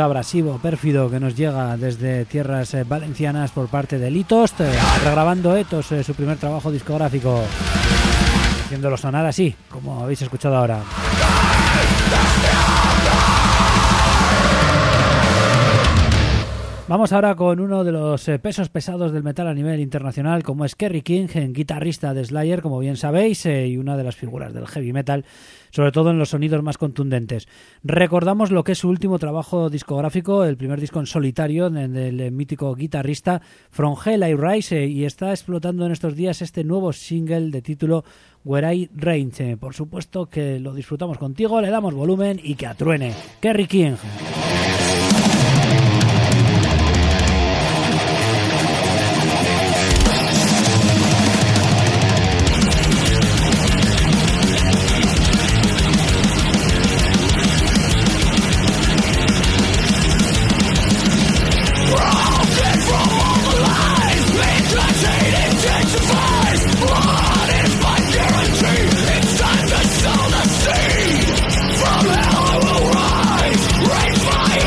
sonido abrasivo, pérfido, que nos llega desde tierras valencianas por parte de Litost, regrabando Ethos, su primer trabajo discográfico, haciéndolo sonar así, como habéis escuchado ahora. Vamos ahora con uno de los pesos pesados del metal a nivel internacional, como es Kerry King, guitarrista de Slayer, como bien sabéis, y una de las figuras del heavy metal, sobre todo en los sonidos más contundentes. Recordamos lo que es su último trabajo discográfico, el primer disco en solitario del mítico guitarrista, From Hell I Rise, y está explotando en estos días este nuevo single de título Where I Range. Por supuesto que lo disfrutamos contigo, le damos volumen y que atruene. Kerry King. From hell I will rise, raise my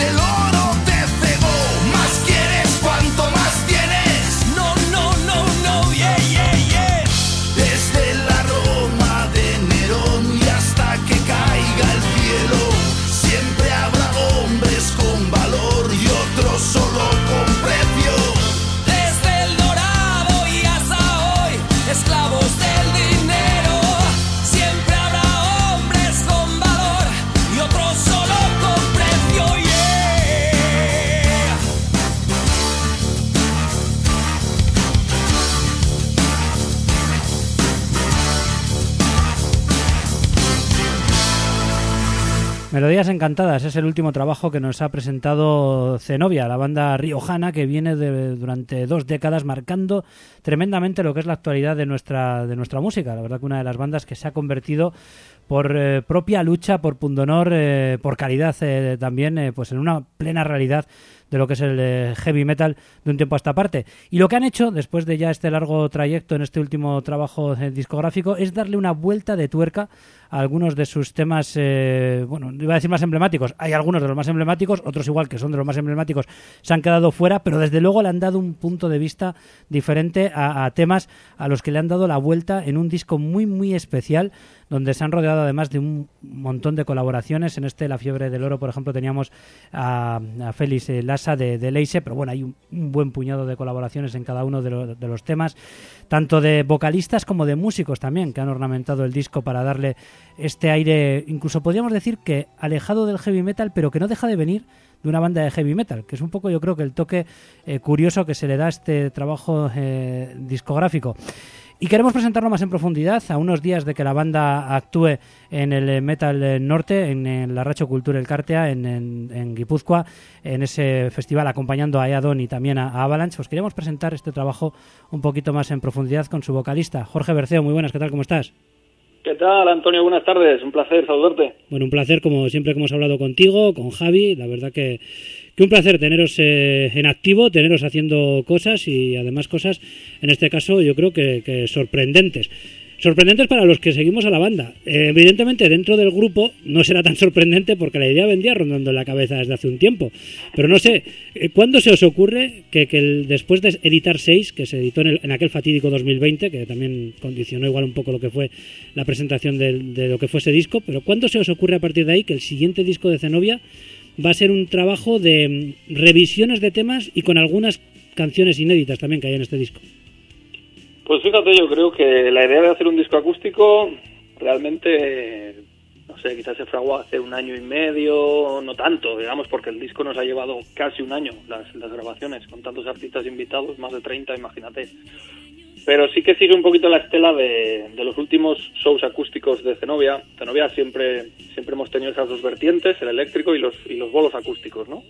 el oro te cegó. Más quieres cuanto más tienes. No, no, no, no, yeah, yeah, yeah. Desde la Roma de Nerón y hasta que caiga el cielo, siempre habrá hombres con valor y otros solo con precio. Desde el dorado y hasta hoy, esclavos del dinero, siempre habrá hombres con valor y otros solo con precio, yeah. Melodías Encantadas es el último trabajo que nos ha presentado Zenobia, la banda riojana que viene durante 2 décadas marcando tremendamente lo que es la actualidad de nuestra música. La verdad que una de las bandas que se ha convertido por propia lucha, por pundonor, por calidad también, pues en una plena realidad de lo que es el heavy metal de un tiempo a esta parte. Y lo que han hecho, después de ya este largo trayecto en este último trabajo discográfico, es darle una vuelta de tuerca a algunos de sus temas, bueno, iba a decir más emblemáticos. Hay algunos de los más emblemáticos, otros igual que son de los más emblemáticos, se han quedado fuera, pero desde luego le han dado un punto de vista diferente a temas a los que le han dado la vuelta en un disco muy, muy especial, donde se han rodeado además de un montón de colaboraciones. En La Fiebre del Oro, por ejemplo, teníamos a Félix Lassa de Leise, pero bueno, hay un buen puñado de colaboraciones en cada uno de los temas, tanto de vocalistas como de músicos también, que han ornamentado el disco para darle este aire, incluso podríamos decir que alejado del heavy metal, pero que no deja de venir de una banda de heavy metal, que es un poco, yo creo, que el toque curioso que se le da a este trabajo discográfico. Y queremos presentarlo más en profundidad a unos días de que la banda actúe en el Metal Norte, en la Racho Cultura El Cártea, en Guipúzcoa, en ese festival, acompañando a Eadon y también a Avalanche. Os queremos presentar este trabajo un poquito más en profundidad con su vocalista, Jorge Berceo. Muy buenas, ¿qué tal? ¿Cómo estás? ¿Qué tal, Antonio? Buenas tardes, un placer saludarte. Bueno, un placer, como siempre que hemos hablado contigo, con Javi, la verdad que un placer teneros en activo, teneros haciendo cosas y además cosas, en este caso, yo creo que sorprendentes. Sorprendentes para los que seguimos a la banda. Evidentemente, dentro del grupo no será tan sorprendente porque la idea vendría rondando en la cabeza desde hace un tiempo. Pero no sé, ¿cuándo se os ocurre que después de editar 6, que se editó en aquel fatídico 2020, que también condicionó igual un poco lo que fue la presentación de lo que fue ese disco, pero ¿cuándo se os ocurre a partir de ahí que el siguiente disco de Zenobia va a ser un trabajo de revisiones de temas y con algunas canciones inéditas también que hay en este disco? Pues fíjate, yo creo que la idea de hacer un disco acústico realmente, no sé, quizás se fraguó hace 1 año y medio, no tanto, digamos, porque el disco nos ha llevado casi 1 año, las grabaciones, con tantos artistas invitados, más de 30, imagínate. Pero sí que sigue un poquito la estela de los últimos shows acústicos de Zenobia. Zenobia siempre hemos tenido esas 2 vertientes, el eléctrico y los bolos acústicos, ¿no?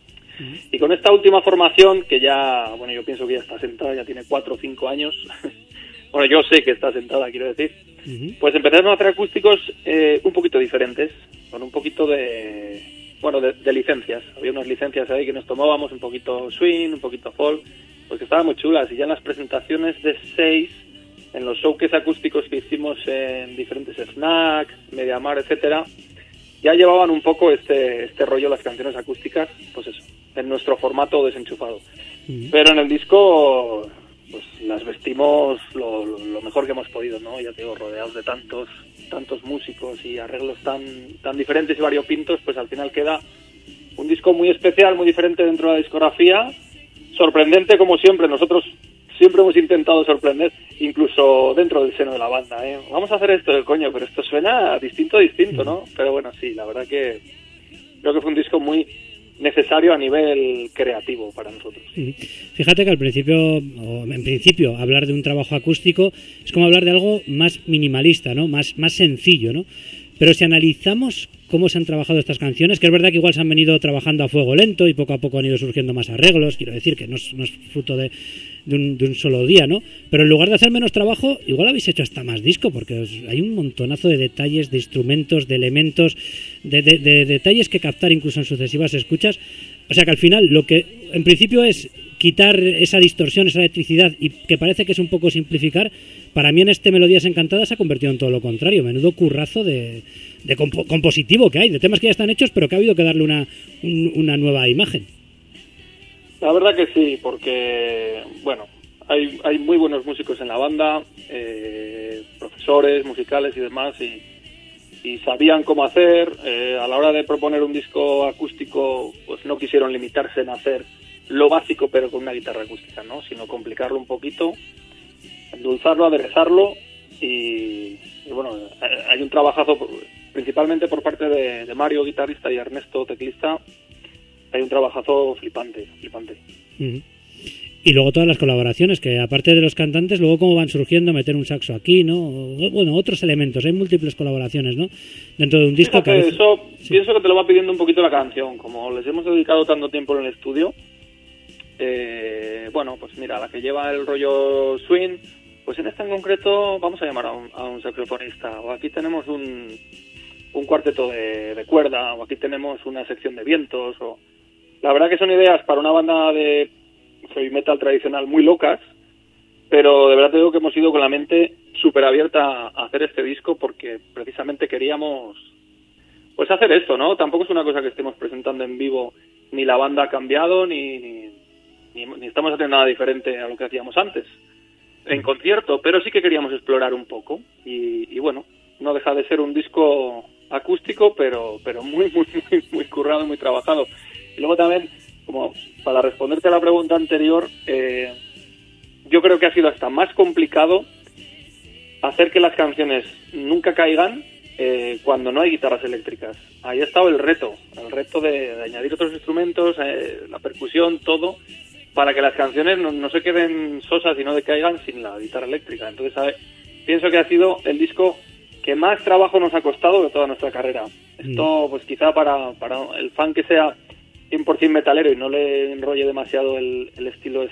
Y con esta última formación, que ya, bueno, yo pienso que ya está sentada, ya tiene 4 o 5 años, bueno, yo sé que está sentada, quiero decir, pues empezamos a hacer acústicos un poquito diferentes, con un poquito de licencias. Había unas licencias ahí que nos tomábamos, un poquito swing, un poquito folk, pues que estaban muy chulas, y ya en las presentaciones de 6, en los showcase acústicos que hicimos en diferentes snacks, Mediamar, etcétera, ya llevaban un poco este rollo, las canciones acústicas, pues eso, en nuestro formato desenchufado. Pero en el disco, pues las vestimos lo mejor que hemos podido, ¿no? Ya te digo, rodeados de tantos músicos y arreglos tan diferentes y variopintos, pues al final queda un disco muy especial, muy diferente dentro de la discografía, sorprendente como siempre. Nosotros siempre hemos intentado sorprender, incluso dentro del seno de la banda, ¿eh? Vamos a hacer esto, coño, pero esto suena distinto, ¿no? Pero bueno, sí, la verdad que creo que fue un disco muy necesario a nivel creativo para nosotros. Fíjate que en principio, hablar de un trabajo acústico es como hablar de algo más minimalista, ¿no? Más sencillo, ¿no? Pero si analizamos cómo se han trabajado estas canciones, que es verdad que igual se han venido trabajando a fuego lento y poco a poco han ido surgiendo más arreglos, quiero decir que no es fruto de un solo día, ¿no? Pero en lugar de hacer menos trabajo, igual habéis hecho hasta más disco, porque hay un montonazo de detalles, de instrumentos, de elementos, de detalles que captar incluso en sucesivas escuchas. O sea que al final lo que en principio es quitar esa distorsión, esa electricidad, y que parece que es un poco simplificar, Para mí en este Melodías Encantadas se ha convertido en todo lo contrario, menudo currazo de compositivo que hay, de temas que ya están hechos, pero que ha habido que darle una nueva imagen. La verdad que sí, porque, bueno, hay muy buenos músicos en la banda, profesores musicales y demás, y sabían cómo hacer. A la hora de proponer un disco acústico, pues no quisieron limitarse en hacer lo básico, pero con una guitarra acústica, ¿no? Sino complicarlo un poquito, endulzarlo, aderezarlo, y bueno, hay un trabajazo, principalmente por parte de Mario, guitarrista, y Ernesto, teclista. Hay un trabajazo flipante. Uh-huh. Y luego todas las colaboraciones, que aparte de los cantantes, luego cómo van surgiendo, meter un saxo aquí, ¿no? Bueno, otros elementos, hay múltiples colaboraciones, ¿no? Dentro de un disco. Fíjate, que eso sí. Pienso que te lo va pidiendo un poquito la canción, como les hemos dedicado tanto tiempo en el estudio. Bueno, pues mira, la que lleva el rollo swing, pues en esta en concreto vamos a llamar a un saxofonista, o aquí tenemos un cuarteto de cuerda, o aquí tenemos una sección de vientos, o... La verdad que son ideas para una banda de heavy metal tradicional muy locas, pero de verdad te digo que hemos ido con la mente súper abierta a hacer este disco, porque precisamente queríamos pues hacer esto, ¿no? Tampoco es una cosa que estemos presentando en vivo, ni la banda ha cambiado, ni estamos haciendo nada diferente a lo que hacíamos antes en concierto, pero sí que queríamos explorar un poco, y bueno, no deja de ser un disco acústico, pero muy currado, muy trabajado. Y luego también, como para responderte a la pregunta anterior, yo creo que ha sido hasta más complicado hacer que las canciones nunca caigan cuando no hay guitarras eléctricas. Ahí ha estado el reto de añadir otros instrumentos, la percusión, todo, para que las canciones no se queden sosas y no decaigan sin la guitarra eléctrica. Entonces, pienso que ha sido el disco que más trabajo nos ha costado de toda nuestra carrera. Esto, pues quizá para el fan que sea 100% metalero y no le enrolle demasiado el estilo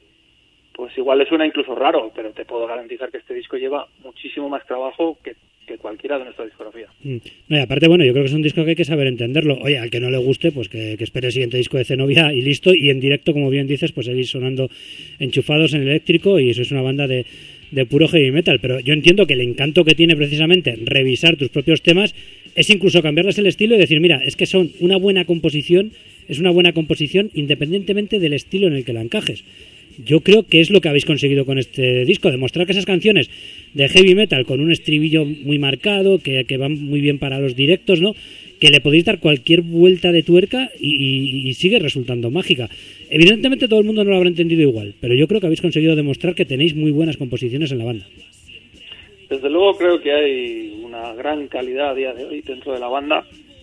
pues igual le suena incluso raro, pero te puedo garantizar que este disco lleva muchísimo más trabajo que cualquiera de nuestra discografía. No, y aparte, bueno, yo creo que es un disco que hay que saber entenderlo. Oye, al que no le guste, pues que espere el siguiente disco de Zenobia y listo, y en directo, como bien dices, pues seguir sonando enchufados en eléctrico, y eso es una banda de puro heavy metal. Pero yo entiendo que el encanto que tiene precisamente revisar tus propios temas es incluso cambiarles el estilo y decir, mira, es que son una buena composición, es una buena composición independientemente del estilo en el que la encajes. Yo creo que es lo que habéis conseguido con este disco, demostrar que esas canciones de heavy metal con un estribillo muy marcado, que van muy bien para los directos, ¿no? Que le podéis dar cualquier vuelta de tuerca y sigue resultando mágica. Evidentemente todo el mundo no lo habrá entendido igual, pero yo creo que habéis conseguido demostrar que tenéis muy buenas composiciones en la banda. Desde luego creo que hay una gran calidad a día de hoy dentro de la banda,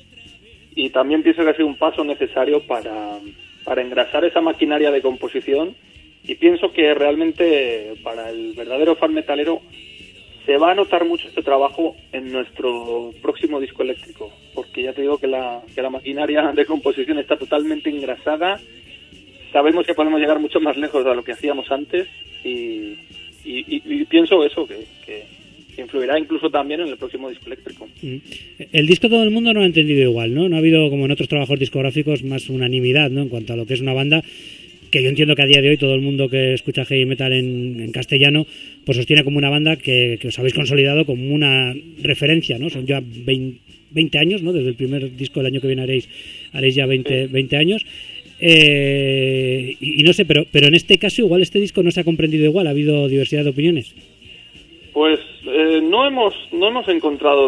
y también pienso que ha sido un paso necesario para engrasar esa maquinaria de composición, y pienso que realmente para el verdadero fan metalero se va a notar mucho este trabajo en nuestro próximo disco eléctrico, porque ya te digo que la maquinaria de composición está totalmente engrasada. Sabemos que podemos llegar mucho más lejos de lo que hacíamos antes, y pienso eso, que influirá incluso también en el próximo disco eléctrico. El disco todo el mundo no lo ha entendido igual, ¿no? No ha habido, como en otros trabajos discográficos, más unanimidad, ¿no? En cuanto a lo que es una banda, que yo entiendo que a día de hoy todo el mundo que escucha heavy metal en castellano, pues os tiene como una banda que os habéis consolidado como una referencia, ¿no? Son ya 20 años, ¿no? Desde el primer disco del año que viene haréis ya 20 años. Y no sé, pero en este caso igual este disco no se ha comprendido igual, ha habido diversidad de opiniones. Pues no hemos encontrado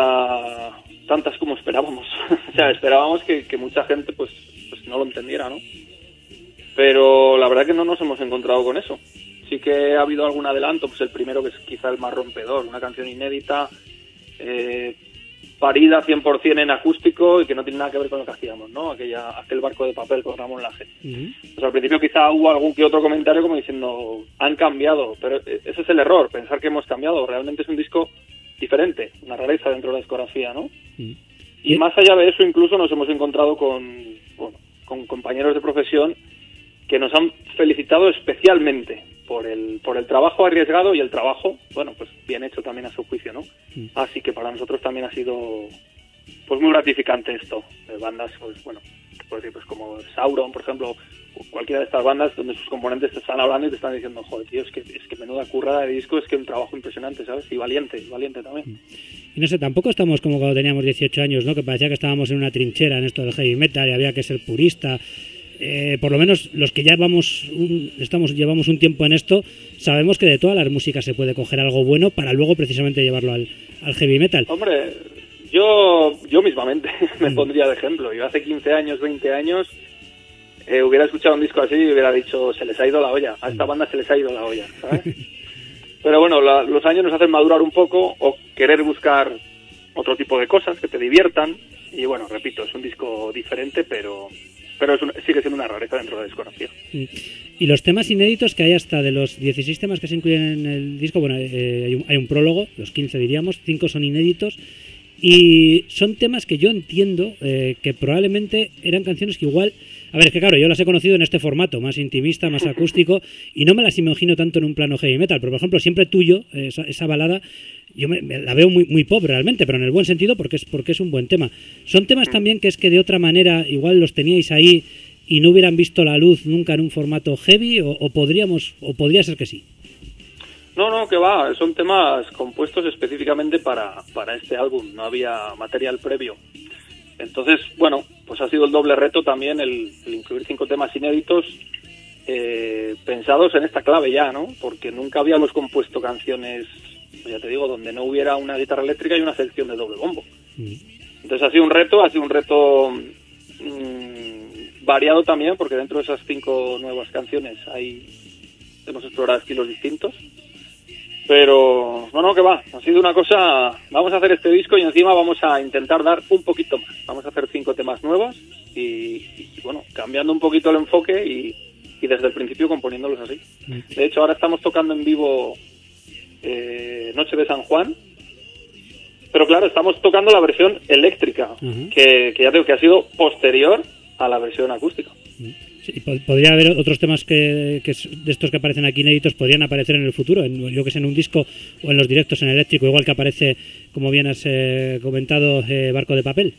tantas como esperábamos. O sea, esperábamos que mucha gente pues no lo entendiera, ¿no? Pero la verdad que no nos hemos encontrado con eso. Sí que ha habido algún adelanto, pues el primero, que es quizá el más rompedor, una canción inédita, parida 100% en acústico y que no tiene nada que ver con lo que hacíamos, ¿no? Aquel barco de papel con Ramón Laje. Pues al principio quizá hubo algún que otro comentario como diciendo, han cambiado, pero ese es el error, pensar que hemos cambiado. Realmente es un disco diferente, una rareza dentro de la discografía, ¿no? Y más allá de eso, incluso nos hemos encontrado con compañeros de profesión que nos han felicitado especialmente por el trabajo arriesgado y el trabajo, bueno, pues bien hecho también a su juicio, ¿no? Así que para nosotros también ha sido pues muy gratificante esto, de bandas, pues bueno, puedo decir, pues como Sauron, por ejemplo, o cualquiera de estas bandas donde sus componentes te están hablando y te están diciendo, joder, tío, es que menuda currada de disco, es que un trabajo impresionante, ¿sabes? Y valiente también. Y no sé, tampoco estamos como cuando teníamos 18 años, ¿no? Que parecía que estábamos en una trinchera en esto del heavy metal y había que ser purista. Por lo menos los que ya llevamos un tiempo en esto, sabemos que de todas las músicas se puede coger algo bueno para luego precisamente llevarlo al heavy metal. Hombre, yo mismamente me pondría de ejemplo. Yo hace 15 años, 20 años, hubiera escuchado un disco así y hubiera dicho, se les ha ido la olla, a esta banda se les ha ido la olla, ¿sabes? Pero bueno, los años nos hacen madurar un poco o querer buscar otro tipo de cosas que te diviertan. Y bueno, repito, es un disco diferente, pero sigue siendo una rareza dentro de la discografía. Y los temas inéditos que hay, hasta de los 16 temas que se incluyen en el disco, bueno, hay un prólogo, los 15 diríamos, 5 son inéditos, y son temas que yo entiendo que probablemente eran canciones que igual... A ver, es que claro, yo las he conocido en este formato, más intimista, más acústico, y no me las imagino tanto en un plano heavy metal, pero por ejemplo, Siempre Tuyo, esa balada, yo me la veo muy pop realmente, pero en el buen sentido porque es un buen tema. ¿Son temas también que es que de otra manera igual los teníais ahí y no hubieran visto la luz nunca en un formato heavy, o podría ser que sí? No, que va, son temas compuestos específicamente para este álbum, no había material previo. Entonces, bueno, pues ha sido el doble reto también el incluir 5 temas inéditos pensados en esta clave ya, ¿no? Porque nunca habíamos compuesto canciones, ya te digo, donde no hubiera una guitarra eléctrica y una sección de doble bombo. Entonces ha sido un reto variado también, porque dentro de esas 5 nuevas canciones hemos explorado estilos distintos. Pero no, que va, ha sido una cosa, vamos a hacer este disco y encima vamos a intentar dar un poquito más. Vamos a hacer 5 temas nuevos y bueno, cambiando un poquito el enfoque y desde el principio componiéndolos así. De hecho, ahora estamos tocando en vivo Noche de San Juan, pero claro, estamos tocando la versión eléctrica, que ya digo que ha sido posterior a la versión acústica. Sí, podría haber otros temas que de estos que aparecen aquí inéditos podrían aparecer en el futuro, yo que sé, en un disco o en los directos en eléctrico, igual que aparece, como bien has comentado, Barco de Papel.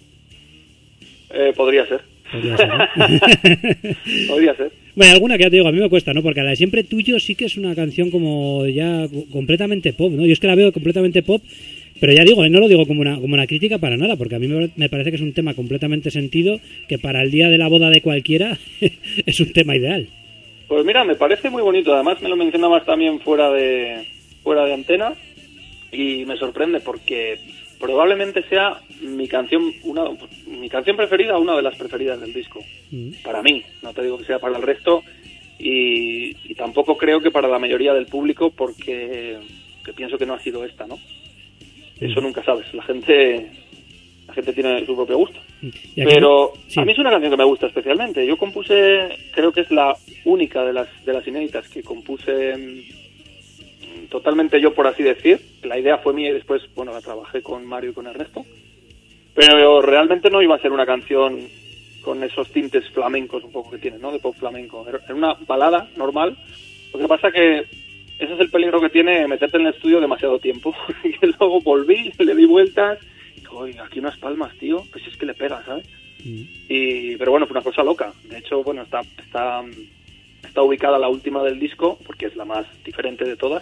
Podría ser. ¿No? Podría ser. Bueno, alguna que ya te digo, a mí me cuesta, ¿no? Porque la de Siempre Tuyo sí que es una canción como ya completamente pop, ¿no? Yo es que la veo completamente pop, pero ya digo, no lo digo como una crítica para nada, porque a mí me parece que es un tema completamente sentido, que para el día de la boda de cualquiera es un tema ideal. Pues mira, me parece muy bonito. Además me lo mencionabas también fuera de antena y me sorprende porque probablemente sea mi canción preferida, una de las preferidas del disco. Para mí, no te digo que sea para el resto y tampoco creo que para la mayoría del público, porque que pienso que no ha sido esta, ¿no? Eso nunca sabes, la gente tiene su propio gusto. Pero sí, a mí es una canción que me gusta especialmente. Yo compuse, creo que es la única de las inéditas que compuse totalmente yo, por así decir. La idea fue mía y después, bueno, la trabajé con Mario y con Ernesto. Pero realmente no iba a ser una canción con esos tintes flamencos un poco que tiene, ¿no? De pop flamenco. Era una balada normal. Lo que pasa que ese es el peligro que tiene meterte en el estudio demasiado tiempo. Y luego volví, le di vueltas. Y digo, oye, aquí unas palmas, tío. Pues es que le pega, ¿sabes? Pero bueno, fue una cosa loca. De hecho, bueno, está ubicada la última del disco, porque es la más diferente de todas.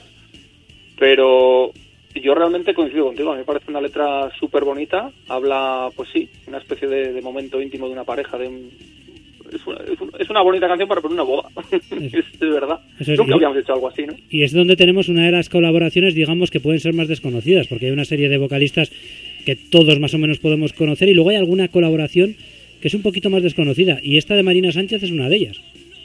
Pero yo realmente coincido contigo. A mí me parece una letra súper bonita. Habla, pues sí, una especie de momento íntimo de una pareja, es una bonita canción para poner una boda. Es de verdad. Nunca habíamos hecho algo así, ¿no? Y es donde tenemos una de las colaboraciones, digamos, que pueden ser más desconocidas, porque hay una serie de vocalistas que todos más o menos podemos conocer, y luego hay alguna colaboración que es un poquito más desconocida, y esta de Marina Sánchez es una de ellas.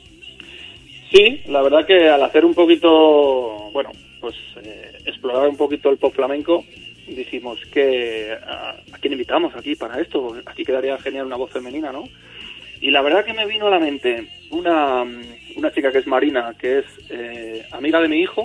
Sí, la verdad que al hacer un poquito, bueno, pues explorar un poquito el pop flamenco, dijimos que ¿a quién invitamos aquí para esto? Aquí quedaría genial una voz femenina, ¿no? Y la verdad que me vino a la mente una chica que es Marina, que es amiga de mi hijo,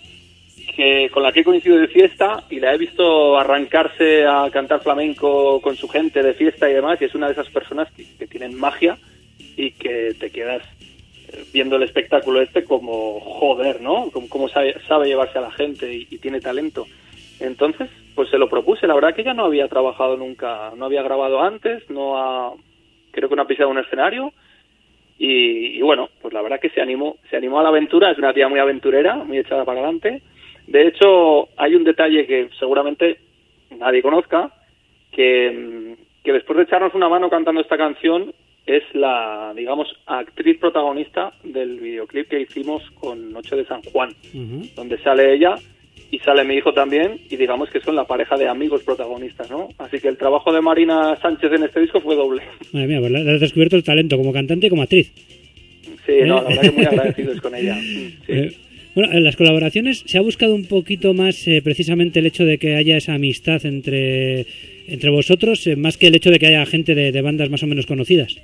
con la que he coincidido de fiesta y la he visto arrancarse a cantar flamenco con su gente de fiesta y demás, y es una de esas personas que tienen magia y que te quedas viendo el espectáculo como joder, ¿no? Como sabe llevarse a la gente y tiene talento. Entonces, pues se lo propuse. La verdad que ella no había trabajado nunca, no había grabado antes, no creo que no ha pisado un escenario. Y bueno, pues la verdad que se animó a la aventura. Es una tía muy aventurera, muy echada para adelante. De hecho, hay un detalle que seguramente nadie conozca, que después de echarnos una mano cantando esta canción, es la, digamos, actriz protagonista del videoclip que hicimos con Noche de San Juan, donde sale ella y sale mi hijo también, y digamos que son la pareja de amigos protagonistas, ¿no? Así que el trabajo de Marina Sánchez en este disco fue doble. Madre mía, pues le has descubierto el talento como cantante y como actriz. Sí, no, la verdad que muy agradecidos con ella. Sí. Bueno, en las colaboraciones se ha buscado un poquito más precisamente el hecho de que haya esa amistad entre vosotros, más que el hecho de que haya gente de bandas más o menos conocidas.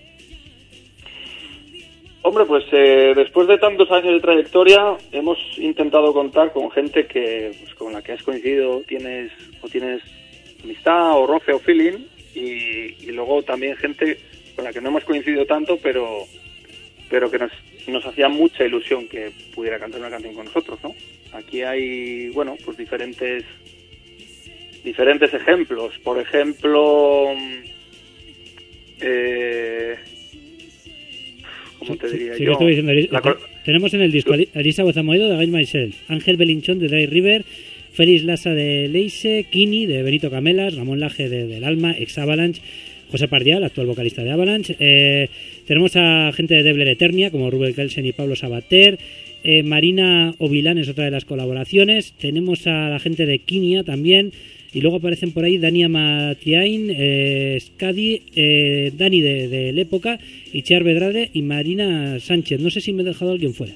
Hombre, pues después de tantos años de trayectoria hemos intentado contar con gente que, pues, con la que has coincidido, tienes amistad o roce o feeling, y luego también gente con la que no hemos coincidido tanto, pero que nos hacía mucha ilusión que pudiera cantar una canción con nosotros, ¿no? Aquí hay, bueno, pues diferentes ejemplos. Por ejemplo, ¿cómo te diría yo? Tenemos en el disco Alisa Bozamoedo de Guy Myself, Ángel Belinchón de Dry River, Félix Lassa de Leise, Kini de Benito Camelas, Ramón Laje del Alma, ex Avalanche, José Pardial, actual vocalista de Avalanche. Tenemos a gente de Debler Eternia como Rubén Kelsen y Pablo Sabater. Marina Ovilán es otra de las colaboraciones. Tenemos a la gente de Kinia también. Y luego aparecen por ahí Dania Matiain, Skadi, Dani de L'Época, Itziar Bedrade y Marina Sánchez. No sé si me he dejado a alguien fuera.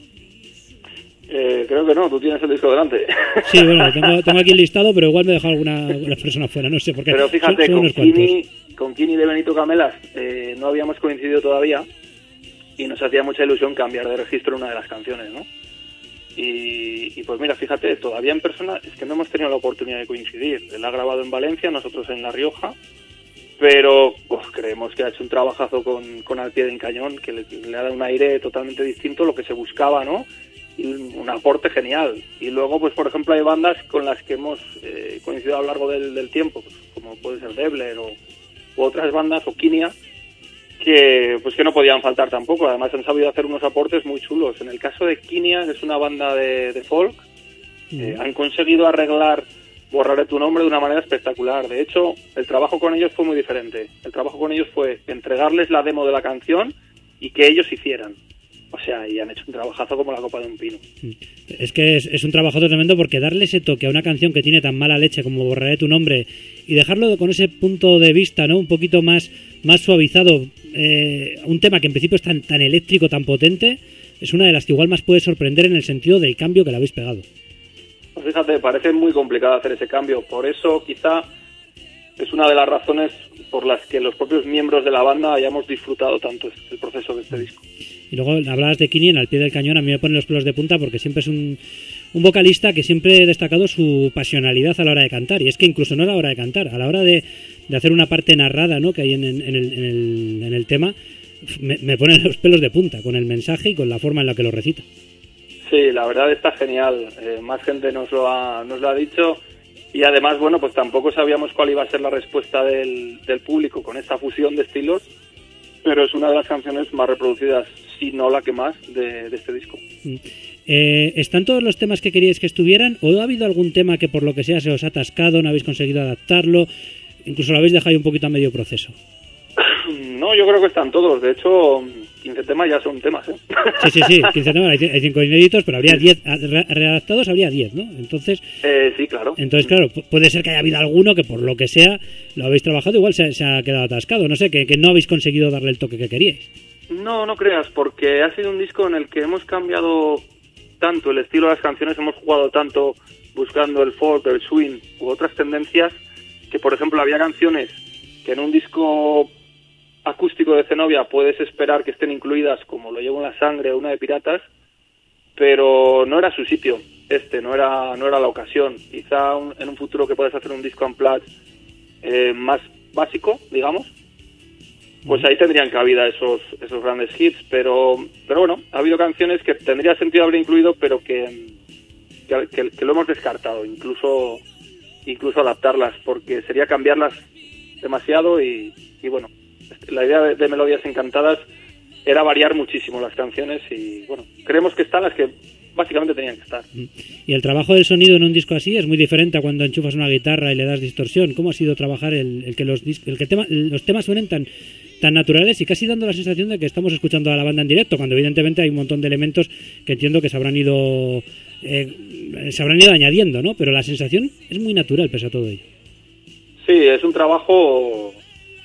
Creo que no, tú tienes el disco delante. Sí, bueno, tengo aquí el listado, pero igual me he dejado alguna persona fuera, no sé por qué. Pero fíjate, con Kini de Benito Camelas no habíamos coincidido todavía y nos hacía mucha ilusión cambiar de registro una de las canciones, ¿no? Y pues mira, fíjate, todavía en persona es que no hemos tenido la oportunidad de coincidir. Él ha grabado en Valencia, nosotros en La Rioja, pero pues, creemos que ha hecho un trabajazo con Al Pie del Cañón, que le ha dado un aire totalmente distinto a lo que se buscaba, ¿no? Y un aporte genial. Y luego, pues por ejemplo, hay bandas con las que hemos coincidido a lo largo del tiempo, pues, como puede ser Debler o otras bandas, o Kinia, que no podían faltar tampoco. Además han sabido hacer unos aportes muy chulos. En el caso de Kinia, que es una banda de folk, han conseguido arreglar Borraré tu nombre de una manera espectacular. De hecho, el trabajo con ellos fue muy diferente. El trabajo con ellos fue entregarles la demo de la canción y que ellos hicieran. O sea, y han hecho un trabajazo como la copa de un pino. Es que es un trabajazo tremendo, porque darle ese toque a una canción que tiene tan mala leche como Borraré tu nombre y dejarlo con ese punto de vista, ¿no? Un poquito más suavizado, un tema que en principio es tan eléctrico, tan potente, es una de las que igual más puede sorprender en el sentido del cambio que le habéis pegado. Pues fíjate, parece muy complicado hacer ese cambio. Por eso quizá es una de las razones por las que los propios miembros de la banda hayamos disfrutado tanto el proceso de este disco. Y luego hablabas de Kini en Al Pie del Cañón. A mí me ponen los pelos de punta porque siempre es un vocalista que siempre he destacado su pasionalidad a la hora de cantar. Y es que incluso no a la hora de cantar, a la hora de hacer una parte narrada, ¿no?, que hay en el tema, me ponen los pelos de punta con el mensaje y con la forma en la que lo recita. Sí, la verdad está genial. Más gente nos lo ha dicho. Y además, bueno, pues tampoco sabíamos cuál iba a ser la respuesta del público con esta fusión de estilos, pero es una de las canciones más reproducidas, si no la que más, de este disco. ¿Están todos los temas que queríais que estuvieran, o ha habido algún tema que por lo que sea se os ha atascado, no habéis conseguido adaptarlo, incluso lo habéis dejado ahí un poquito a medio proceso? No, yo creo que están todos. De hecho, 15 temas ya son temas, ¿eh? Sí, 15 temas, hay 5 inéditos, pero habría 10 readaptados, habría 10, ¿no? Entonces, sí, claro. Entonces, claro, puede ser que haya habido alguno que por lo que sea lo habéis trabajado, igual se ha quedado atascado, no sé, que no habéis conseguido darle el toque que queríais. No creas, porque ha sido un disco en el que hemos cambiado tanto el estilo de las canciones, hemos jugado tanto buscando el folk, el swing u otras tendencias, que por ejemplo había canciones que en un disco acústico de Zenobia puedes esperar que estén incluidas, como Lo llevo en la sangre o una de Piratas, pero no era su sitio. No era la ocasión. Quizá en un futuro que puedas hacer un disco unplugged más básico, digamos, pues ahí tendrían cabida esos grandes hits, pero bueno, ha habido canciones que tendría sentido haber incluido, pero que lo hemos descartado, incluso adaptarlas, porque sería cambiarlas demasiado y bueno, la idea de Melodías Encantadas era variar muchísimo las canciones y, bueno, creemos que están las que básicamente tenían que estar. Y el trabajo del sonido en un disco así es muy diferente a cuando enchufas una guitarra y le das distorsión. ¿Cómo ha sido trabajar el que los temas suenen tan naturales y casi dando la sensación de que estamos escuchando a la banda en directo, cuando evidentemente hay un montón de elementos que entiendo que se habrán ido añadiendo, ¿no? Pero la sensación es muy natural pese a todo ello. Sí, es un trabajo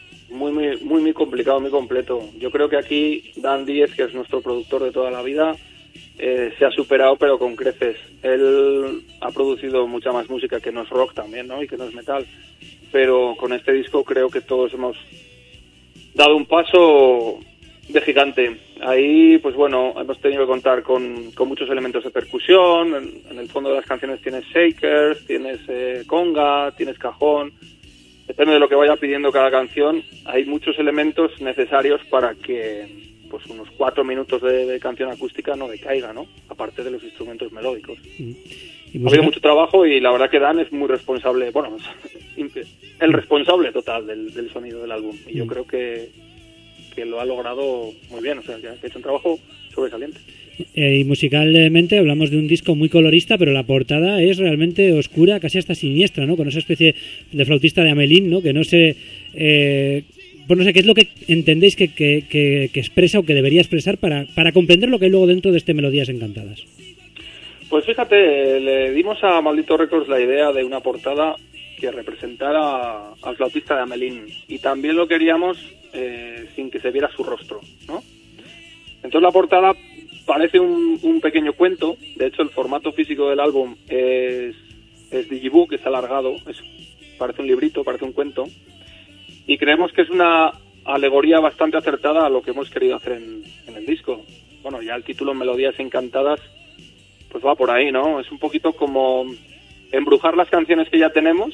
muy complicado, muy completo. Yo creo que aquí Dan Díez, que es nuestro productor de toda la vida, se ha superado pero con creces. Él ha producido mucha más música que no es rock también, ¿no? Y que no es metal, pero con este disco creo que todos hemos dado un paso de gigante. Ahí, pues bueno, hemos tenido que contar con muchos elementos de percusión. En el fondo de las canciones tienes shakers, tienes conga, tienes cajón. Depende de lo que vaya pidiendo cada canción. Hay muchos elementos necesarios para que pues unos 4 minutos de canción acústica no decaiga, ¿no? Aparte de los instrumentos melódicos. Ha habido mucho trabajo y la verdad que Dan es muy responsable, bueno, el responsable total del sonido del álbum. Y yo creo que lo ha logrado muy bien, o sea, que ha hecho un trabajo sobresaliente. Y musicalmente hablamos de un disco muy colorista, pero la portada es realmente oscura, casi hasta siniestra, ¿no? Con esa especie de flautista de Amelín, ¿no? Que no sé... pues no sé qué es lo que entendéis que expresa o que debería expresar para comprender lo que hay luego dentro de este Melodías Encantadas. Pues fíjate, le dimos a Maldito Records la idea de una portada que representara al flautista de Amelín, y también lo queríamos sin que se viera su rostro, ¿no? Entonces la portada parece un pequeño cuento. De hecho, el formato físico del álbum es digibook, es alargado, parece un librito, parece un cuento, y creemos que es una alegoría bastante acertada a lo que hemos querido hacer en el disco. Bueno, ya el título Melodías Encantadas pues va por ahí, ¿no? Es un poquito como embrujar las canciones que ya tenemos,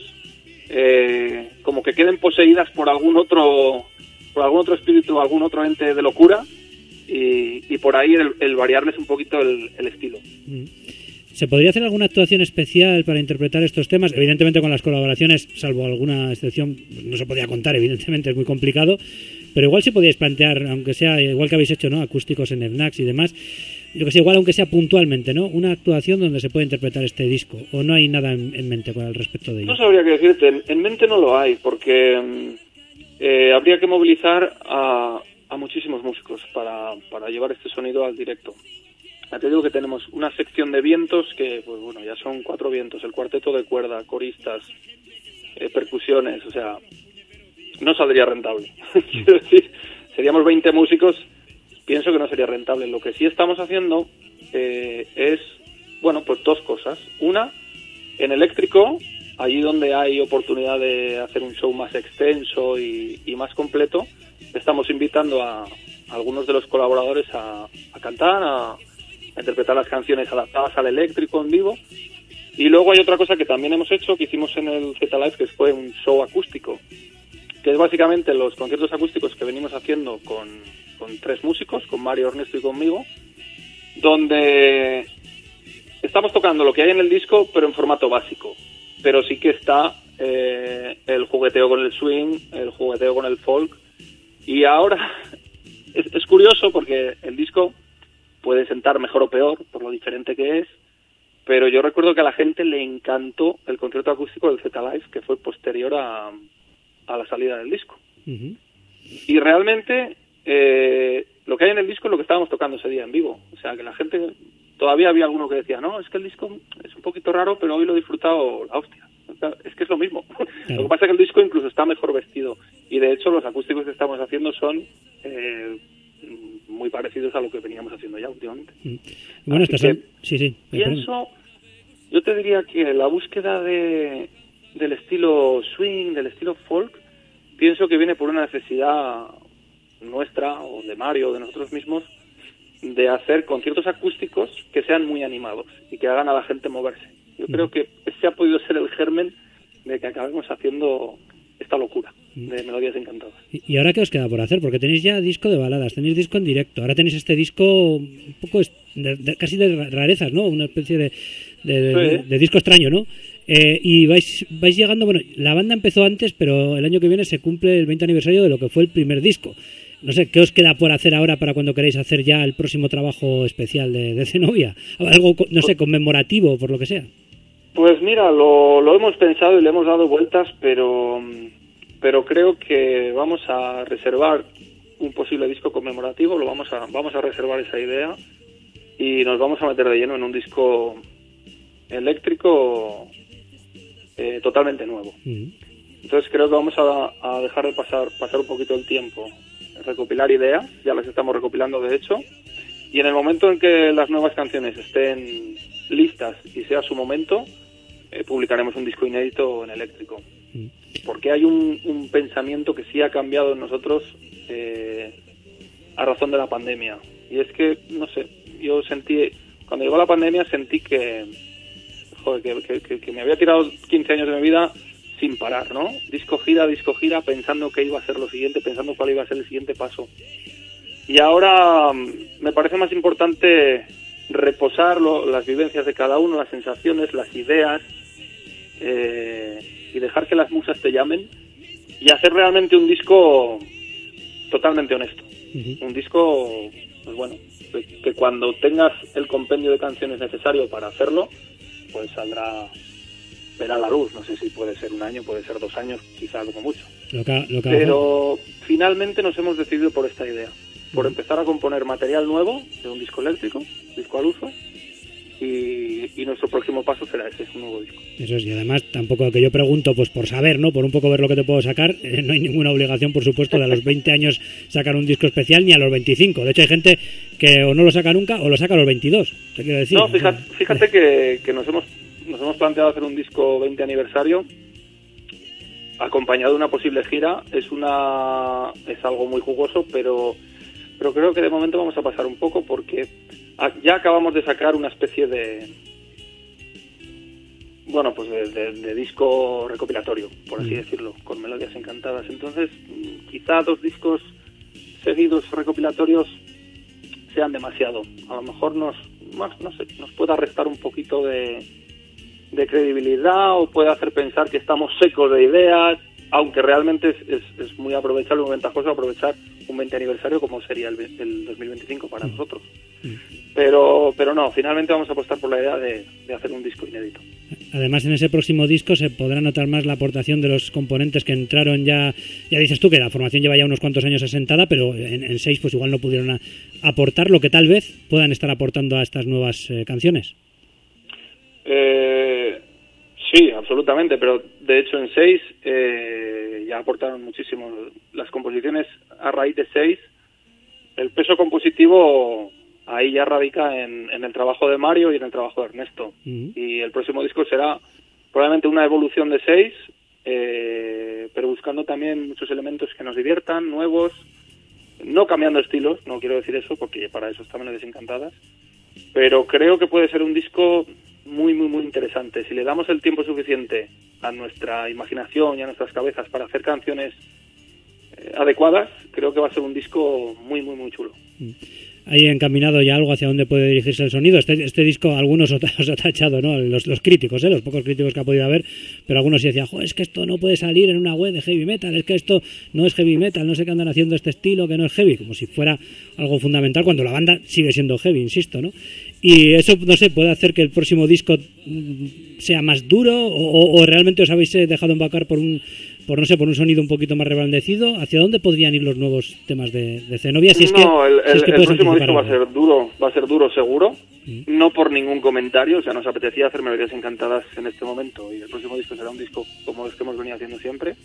como que queden poseídas por algún otro espíritu, algún otro ente de locura, y por ahí el variarles un poquito el estilo. ¿Se podría hacer alguna actuación especial para interpretar estos temas? Evidentemente con las colaboraciones, salvo alguna excepción, no se podía contar, evidentemente es muy complicado, pero igual si podíais plantear, aunque sea igual que habéis hecho, ¿no? Acústicos en FNACs y demás, yo que sé, igual aunque sea puntualmente, ¿no? Una actuación donde se pueda interpretar este disco, o no hay nada en mente al respecto de ello. No sabría qué decirte, en mente no lo hay, porque habría que movilizar a muchísimos músicos para llevar este sonido al directo. Ya te digo que tenemos una sección de vientos que, pues bueno, ya son 4 vientos, el cuarteto de cuerda, coristas, percusiones, o sea, no saldría rentable. Quiero decir, seríamos 20 músicos, pienso que no sería rentable. Lo que sí estamos haciendo es, bueno, pues 2 cosas. Una, en eléctrico, allí donde hay oportunidad de hacer un show más extenso y más completo, estamos invitando a algunos de los colaboradores a cantar, a interpretar las canciones adaptadas al eléctrico en vivo. Y luego hay otra cosa que también hemos hecho, que hicimos en el Z-Live, que fue un show acústico, que es básicamente los conciertos acústicos que venimos haciendo con 3 músicos, con Mario, Ernesto y conmigo, donde estamos tocando lo que hay en el disco, pero en formato básico. Pero sí que está el jugueteo con el swing, el jugueteo con el folk. Y ahora es curioso porque el disco puede sentar mejor o peor por lo diferente que es, pero yo recuerdo que a la gente le encantó el concierto acústico del Z-Live, que fue posterior a la salida del disco. Uh-huh. Y realmente lo que hay en el disco es lo que estábamos tocando ese día en vivo. O sea, que la gente, todavía había alguno que decía, no, es que el disco es un poquito raro, pero hoy lo he disfrutado la hostia. O sea, es que es lo mismo. Claro. Lo que pasa es que el disco incluso está mejor vestido. Y de hecho los acústicos que estamos haciendo son muy parecidos a lo que veníamos haciendo ya últimamente. Bueno, sí. Pienso, yo te diría que la búsqueda del estilo swing, del estilo folk, pienso que viene por una necesidad nuestra, o de Mario, o de nosotros mismos, de hacer conciertos acústicos que sean muy animados y que hagan a la gente moverse. Yo creo que ese ha podido ser el germen de que acabemos haciendo esta locura de Melodías Encantadas. ¿Y ahora qué os queda por hacer? Porque tenéis ya disco de baladas, tenéis disco en directo, ahora tenéis este disco un poco casi de rarezas, ¿no? Una especie de disco extraño, ¿no? Y vais llegando, bueno, la banda empezó antes, pero el año que viene se cumple el 20 aniversario de lo que fue el primer disco. No sé, ¿qué os queda por hacer ahora para cuando queréis hacer ya el próximo trabajo especial de Zenobia? Algo, no sé, conmemorativo, por lo que sea. Pues mira, lo hemos pensado y le hemos dado vueltas, pero creo que vamos a reservar un posible disco conmemorativo, vamos a reservar esa idea y nos vamos a meter de lleno en un disco eléctrico totalmente nuevo. Entonces creo que vamos a dejar de pasar un poquito el tiempo, recopilar ideas, ya las estamos recopilando de hecho, y en el momento en que las nuevas canciones estén listas y sea su momento, publicaremos un disco inédito en eléctrico. Porque hay un pensamiento que sí ha cambiado en nosotros a razón de la pandemia. Y es que, no sé, yo sentí, cuando llegó la pandemia sentí que me había tirado 15 años de mi vida sin parar, ¿no? Disco gira, pensando qué iba a ser lo siguiente, pensando cuál iba a ser el siguiente paso. Y ahora me parece más importante reposar las vivencias de cada uno, las sensaciones, las ideas, y dejar que las musas te llamen y hacer realmente un disco totalmente honesto. Un disco, pues bueno, que cuando tengas el compendio de canciones necesario para hacerlo, pues verá la luz. No sé si puede ser 1 año, puede ser 2 años, quizá como mucho. Pero finalmente nos hemos decidido por esta idea, por empezar a componer material nuevo de un disco eléctrico, disco al uso, y nuestro próximo paso será ese, un nuevo disco. Eso es, y además tampoco que yo pregunto pues por saber, ¿no? Por un poco ver lo que te puedo sacar, no hay ninguna obligación, por supuesto, de a los 20 años sacar un disco especial, ni a los 25. De hecho hay gente que o no lo saca nunca o lo saca a los 22, te quiero decir. No, fíjate que nos hemos planteado hacer un disco 20 aniversario acompañado de una posible gira. Es algo muy jugoso, pero creo que de momento vamos a pasar un poco porque ya acabamos de sacar una especie de disco recopilatorio, por así decirlo, con melodías encantadas. Entonces, quizá 2 discos seguidos recopilatorios sean demasiado. A lo mejor nos pueda restar un poquito de credibilidad o puede hacer pensar que estamos secos de ideas, aunque realmente es muy aprovechable, muy ventajoso aprovechar un 20 aniversario como sería el 2025 para nosotros. Pero no, finalmente vamos a apostar por la idea de hacer un disco inédito. Además, en ese próximo disco se podrá notar más la aportación de los componentes que entraron ya dices tú que la formación lleva ya unos cuantos años asentada, pero en 6 pues igual no pudieron aportar lo que tal vez puedan estar aportando a estas nuevas canciones. Sí, absolutamente, pero de hecho en 6 ya aportaron muchísimo. Las composiciones a raíz de 6, el peso compositivo ahí ya radica en el trabajo de Mario y en el trabajo de Ernesto. Y el próximo disco será probablemente una evolución de 6, pero buscando también muchos elementos que nos diviertan, nuevos, no cambiando estilos, no quiero decir eso porque para eso están Melodías Encantadas, pero creo que puede ser un disco muy, muy, muy interesante. Si le damos el tiempo suficiente a nuestra imaginación y a nuestras cabezas para hacer canciones adecuadas, creo que va a ser un disco muy, muy, muy chulo. ¿Hay encaminado ya algo hacia dónde puede dirigirse el sonido? Este disco, algunos os ha tachado, ¿no? Los críticos, los pocos críticos que ha podido haber, pero algunos sí decían, es que esto no puede salir en una web de heavy metal, es que esto no es heavy metal, no sé qué andan haciendo este estilo que no es heavy, como si fuera algo fundamental cuando la banda sigue siendo heavy, insisto, ¿no? Y eso, no sé, puede hacer que el próximo disco sea más duro o realmente os habéis dejado embarcar por un sonido un poquito más reblandecido. ¿Hacia dónde podrían ir los nuevos temas de Zenobia? El próximo disco va a ser duro seguro, no por ningún comentario, o sea, nos apetecía hacer Melodías Encantadas en este momento y el próximo disco será un disco como los que hemos venido haciendo siempre,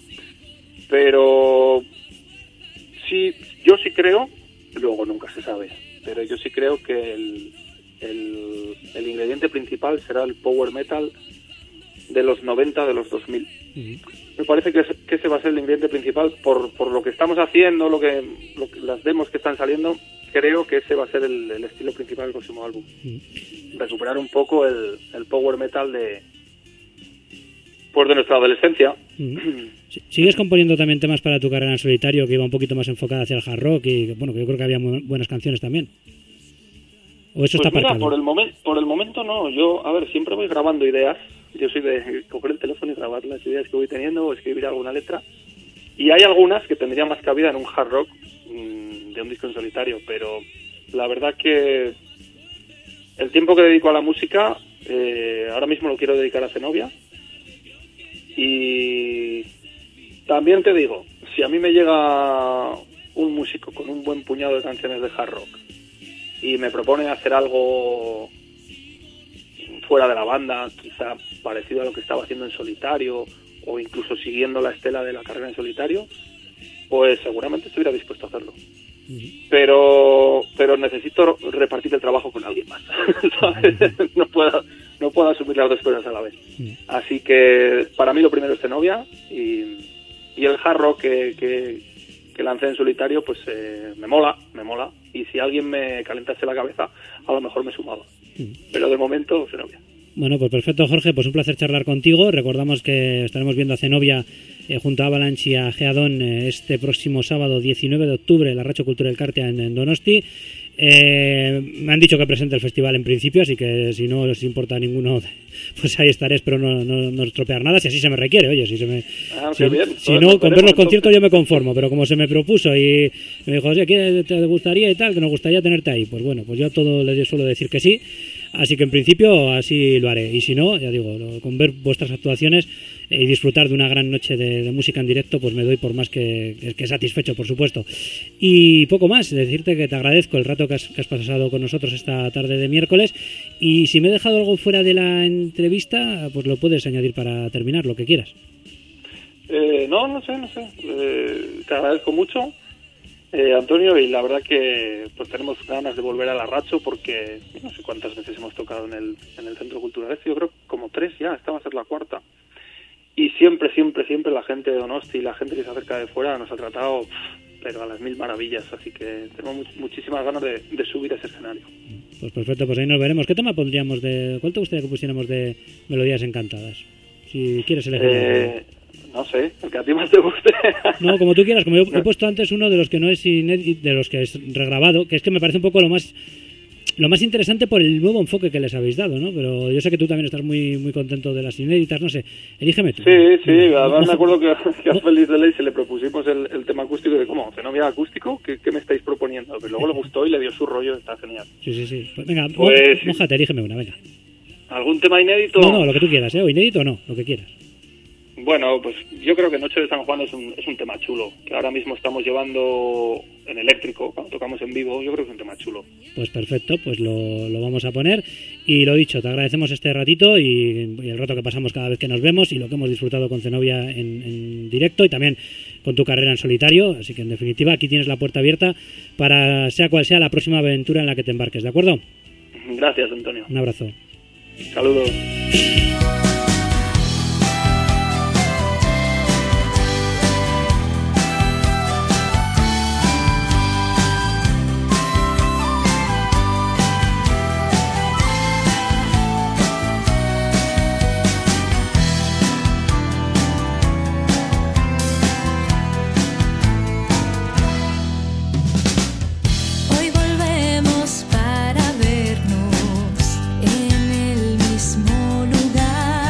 pero sí, yo sí creo, luego nunca se sabe, pero yo sí creo que el ingrediente principal será el power metal de los 90, de los 2000. Me parece que ese va a ser el ingrediente principal por lo que estamos haciendo, las demos que están saliendo. Creo que ese va a ser el estilo principal del próximo álbum. Recuperar un poco el power metal de nuestra adolescencia. ¿Sigues componiendo también temas para tu carrera en solitario que iba un poquito más enfocada hacia el hard rock y bueno, que yo creo que había muy buenas canciones también? ¿O eso está aparcado? Por el momento no. Yo, siempre voy grabando ideas Yo soy de coger el teléfono y grabar las ideas que voy teniendo o escribir alguna letra. Y hay algunas que tendrían más cabida en un hard rock de un disco en solitario, pero la verdad que el tiempo que dedico a la música ahora mismo lo quiero dedicar a Zenobia. Y también te digo, si a mí me llega un músico con un buen puñado de canciones de hard rock y me propone hacer algo fuera de la banda, quizá parecido a lo que estaba haciendo en solitario o incluso siguiendo la estela de la carrera en solitario, pues seguramente estuviera dispuesto a hacerlo. Pero necesito repartir el trabajo con alguien más, ¿sabes? No puedo asumir las dos cosas a la vez. Así que para mí lo primero es Zenobia y el hard rock que lancé en solitario, pues me mola. Y si alguien me calentase la cabeza, a lo mejor me sumaba. Pero de momento, Zenobia. Bueno, pues perfecto, Jorge, pues un placer charlar contigo. Recordamos que estaremos viendo a Zenobia junto a Avalanche y a Geadón este próximo sábado 19 de octubre en la Racho Cultura del Cartea en Donosti. Me han dicho que presente el festival en principio, así que si no os importa a ninguno, pues ahí estaré, espero no estropear nada, si así se me requiere. Oye, si no, con ver los conciertos yo me conformo, pero como se me propuso y me dijo, oye, ¿qué te gustaría y tal? Que nos gustaría tenerte ahí. Pues bueno, pues yo a todo les suelo decir que sí, así que en principio así lo haré. Y si no, ya digo, con ver vuestras actuaciones y disfrutar de una gran noche de música en directo, pues me doy por más que satisfecho, por supuesto. Y poco más, decirte que te agradezco el rato que has pasado con nosotros esta tarde de miércoles, y si me he dejado algo fuera de la entrevista, pues lo puedes añadir para terminar, lo que quieras. No sé. Te agradezco mucho, Antonio, y la verdad que pues tenemos ganas de volver a la Racho, porque no sé cuántas veces hemos tocado en el Centro Cultural Este, yo creo como 3 ya, esta va a ser la 4ª. Y siempre la gente de Donosti y la gente que se acerca de fuera nos ha tratado pero a las 1000 maravillas, así que tengo muchísimas ganas de subir a ese escenario. Pues perfecto, pues ahí nos veremos. ¿Qué tema pondríamos cuál te gustaría que pusiéramos de Melodías Encantadas? Si quieres elegir. No sé, el que a ti más te guste. No, como tú quieras, como yo he puesto antes uno de los que no es inédito, de los que es regrabado, que es que me parece un poco lo más interesante por el nuevo enfoque que les habéis dado, ¿no? Pero yo sé que tú también estás muy muy contento de las inéditas, no sé, elígeme tú. Sí, además me acuerdo que a Feliz de Ley se le propusimos el tema acústico y de ¿cómo? ¿Zenobia acústico? ¿Qué me estáis proponiendo? Pero luego le gustó y le dio su rollo, está genial. Sí. Pues venga, pues, mójate, elígeme una, venga. ¿Algún tema inédito? No, lo que tú quieras, o inédito o no, lo que quieras. Bueno, pues yo creo que Noche de San Juan es un tema chulo, que ahora mismo estamos llevando en eléctrico, cuando tocamos en vivo, yo creo que es un tema chulo. Pues perfecto, pues lo vamos a poner, y lo dicho, te agradecemos este ratito y el rato que pasamos cada vez que nos vemos y lo que hemos disfrutado con Zenobia en directo y también con tu carrera en solitario, así que en definitiva aquí tienes la puerta abierta para sea cual sea la próxima aventura en la que te embarques, ¿de acuerdo? Gracias, Antonio. Un abrazo. Saludos. Hoy volvemos para vernos en el mismo lugar.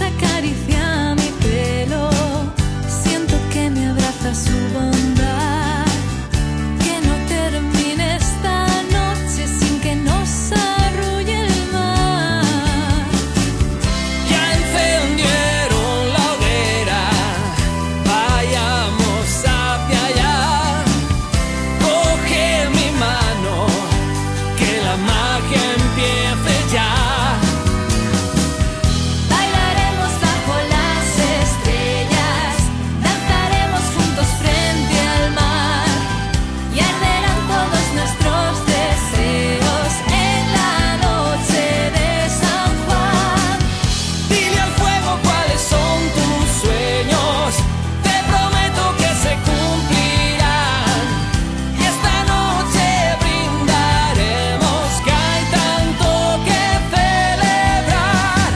acaricia mi pelo, siento que me abraza su bondad, que no termine esta noche sin que nos arrulle el mar. Ya encendieron la hoguera, vayamos hacia allá. Coge mi mano, que la magia empiece ya. Bailaremos bajo las estrellas, danzaremos juntos frente al mar y arderán todos nuestros deseos en la noche de San Juan. Dile al fuego cuáles son tus sueños, te prometo que se cumplirán. Y esta noche brindaremos, que hay tanto que celebrar.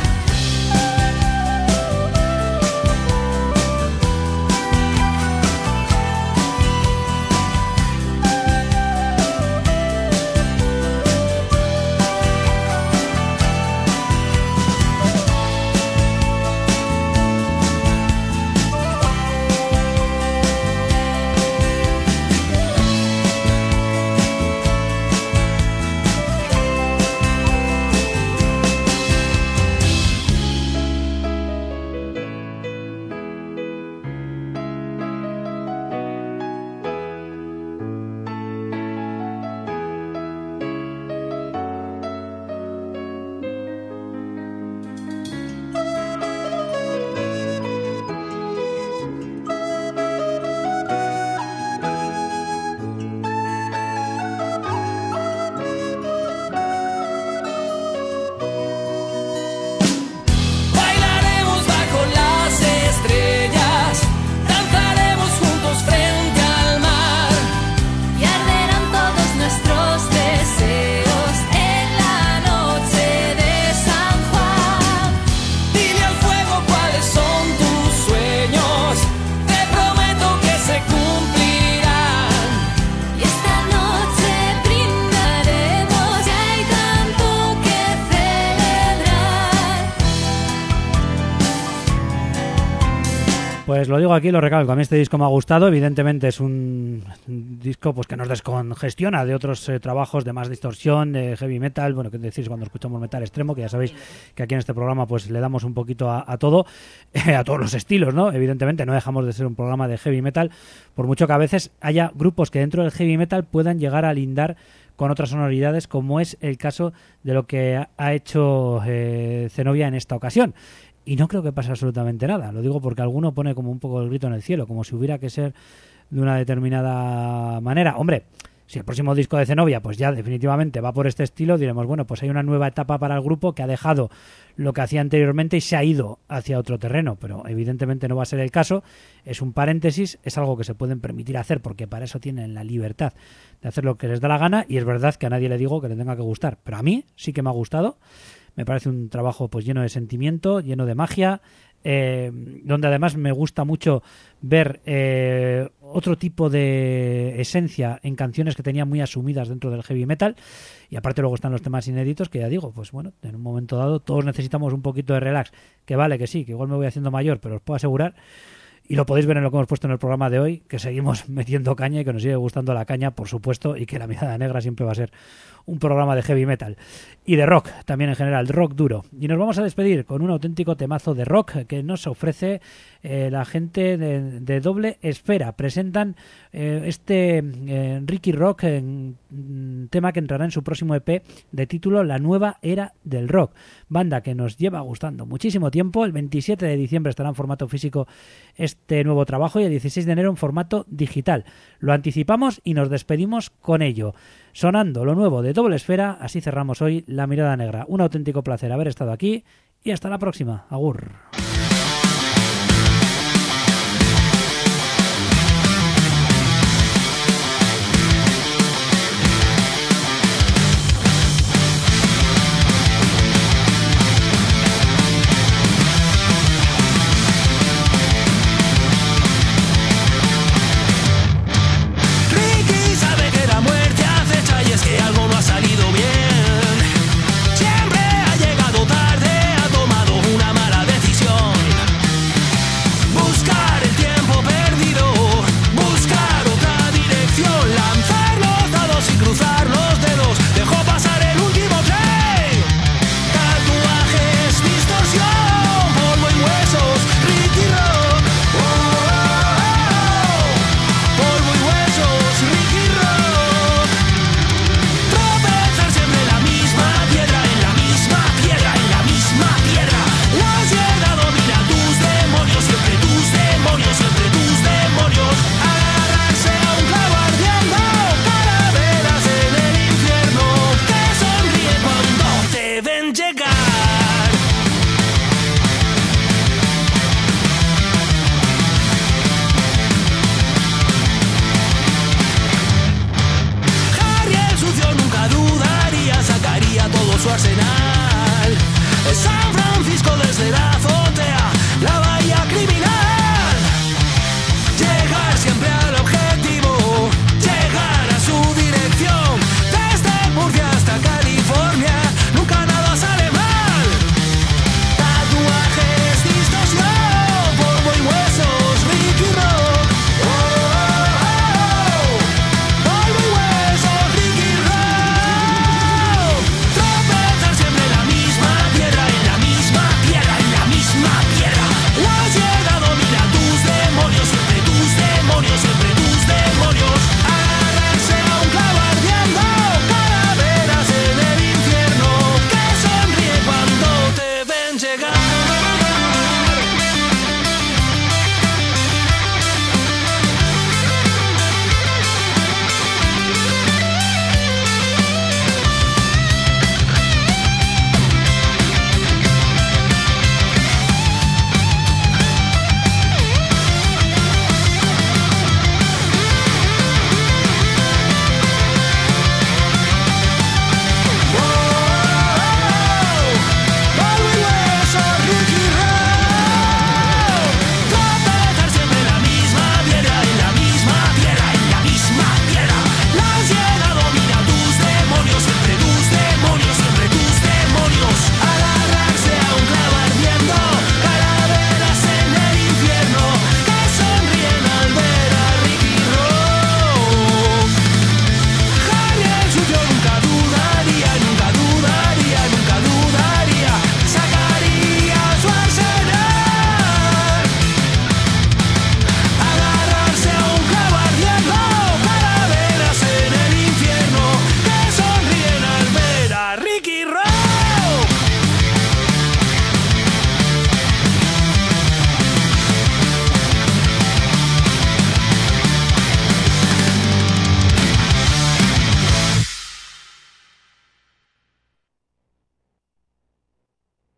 Bailaremos bajo las estrellas, danzaremos juntos frente al mar. Y arderán todos nuestros deseos en la noche de San Juan. Dile al fuego cuáles son tus sueños, te prometo que se cumplirán. Y esta noche brindaremos, y hay tanto que celebrar. Pues lo digo aquí, lo recalco, a mí este disco me ha gustado, evidentemente es un disco pues que nos descongestiona de otros trabajos de más distorsión, de heavy metal, bueno, qué decís cuando escuchamos metal extremo, que ya sabéis que aquí en este programa pues le damos un poquito a todo, a todos los estilos, ¿no? Evidentemente no dejamos de ser un programa de heavy metal, por mucho que a veces haya grupos que dentro del heavy metal puedan llegar a lindar con otras sonoridades, como es el caso de lo que ha hecho Zenobia en esta ocasión. Y no creo que pase absolutamente nada. Lo digo porque alguno pone como un poco el grito en el cielo, como si hubiera que ser de una determinada manera. Hombre, si el próximo disco de Zenobia pues ya definitivamente va por este estilo, diremos, bueno, pues hay una nueva etapa para el grupo que ha dejado lo que hacía anteriormente y se ha ido hacia otro terreno. Pero evidentemente no va a ser el caso. Es un paréntesis, es algo que se pueden permitir hacer porque para eso tienen la libertad de hacer lo que les da la gana, y es verdad que a nadie le digo que le tenga que gustar. Pero a mí sí que me ha gustado. Me parece un trabajo pues lleno de sentimiento, lleno de magia, donde además me gusta mucho ver otro tipo de esencia en canciones que tenía muy asumidas dentro del heavy metal. Y aparte luego están los temas inéditos, que ya digo, pues bueno, en un momento dado todos necesitamos un poquito de relax, que vale, que sí, que igual me voy haciendo mayor, pero os puedo asegurar, y lo podéis ver en lo que hemos puesto en el programa de hoy, que seguimos metiendo caña y que nos sigue gustando la caña, por supuesto, y que La Mirada Negra siempre va a ser un programa de heavy metal y de rock también en general, rock duro. Y nos vamos a despedir con un auténtico temazo de rock que nos ofrece la gente de Doble Esfera. Presentan este Ricky Rock, tema que entrará en su próximo EP de título La Nueva Era del Rock, banda que nos lleva gustando muchísimo tiempo. El 27 de diciembre estará en formato físico este nuevo trabajo y el 16 de enero en formato digital. Lo anticipamos y nos despedimos con ello, sonando lo nuevo de Doble Esfera. Así cerramos hoy La Mirada Negra. Un auténtico placer haber estado aquí y hasta la próxima. Agur.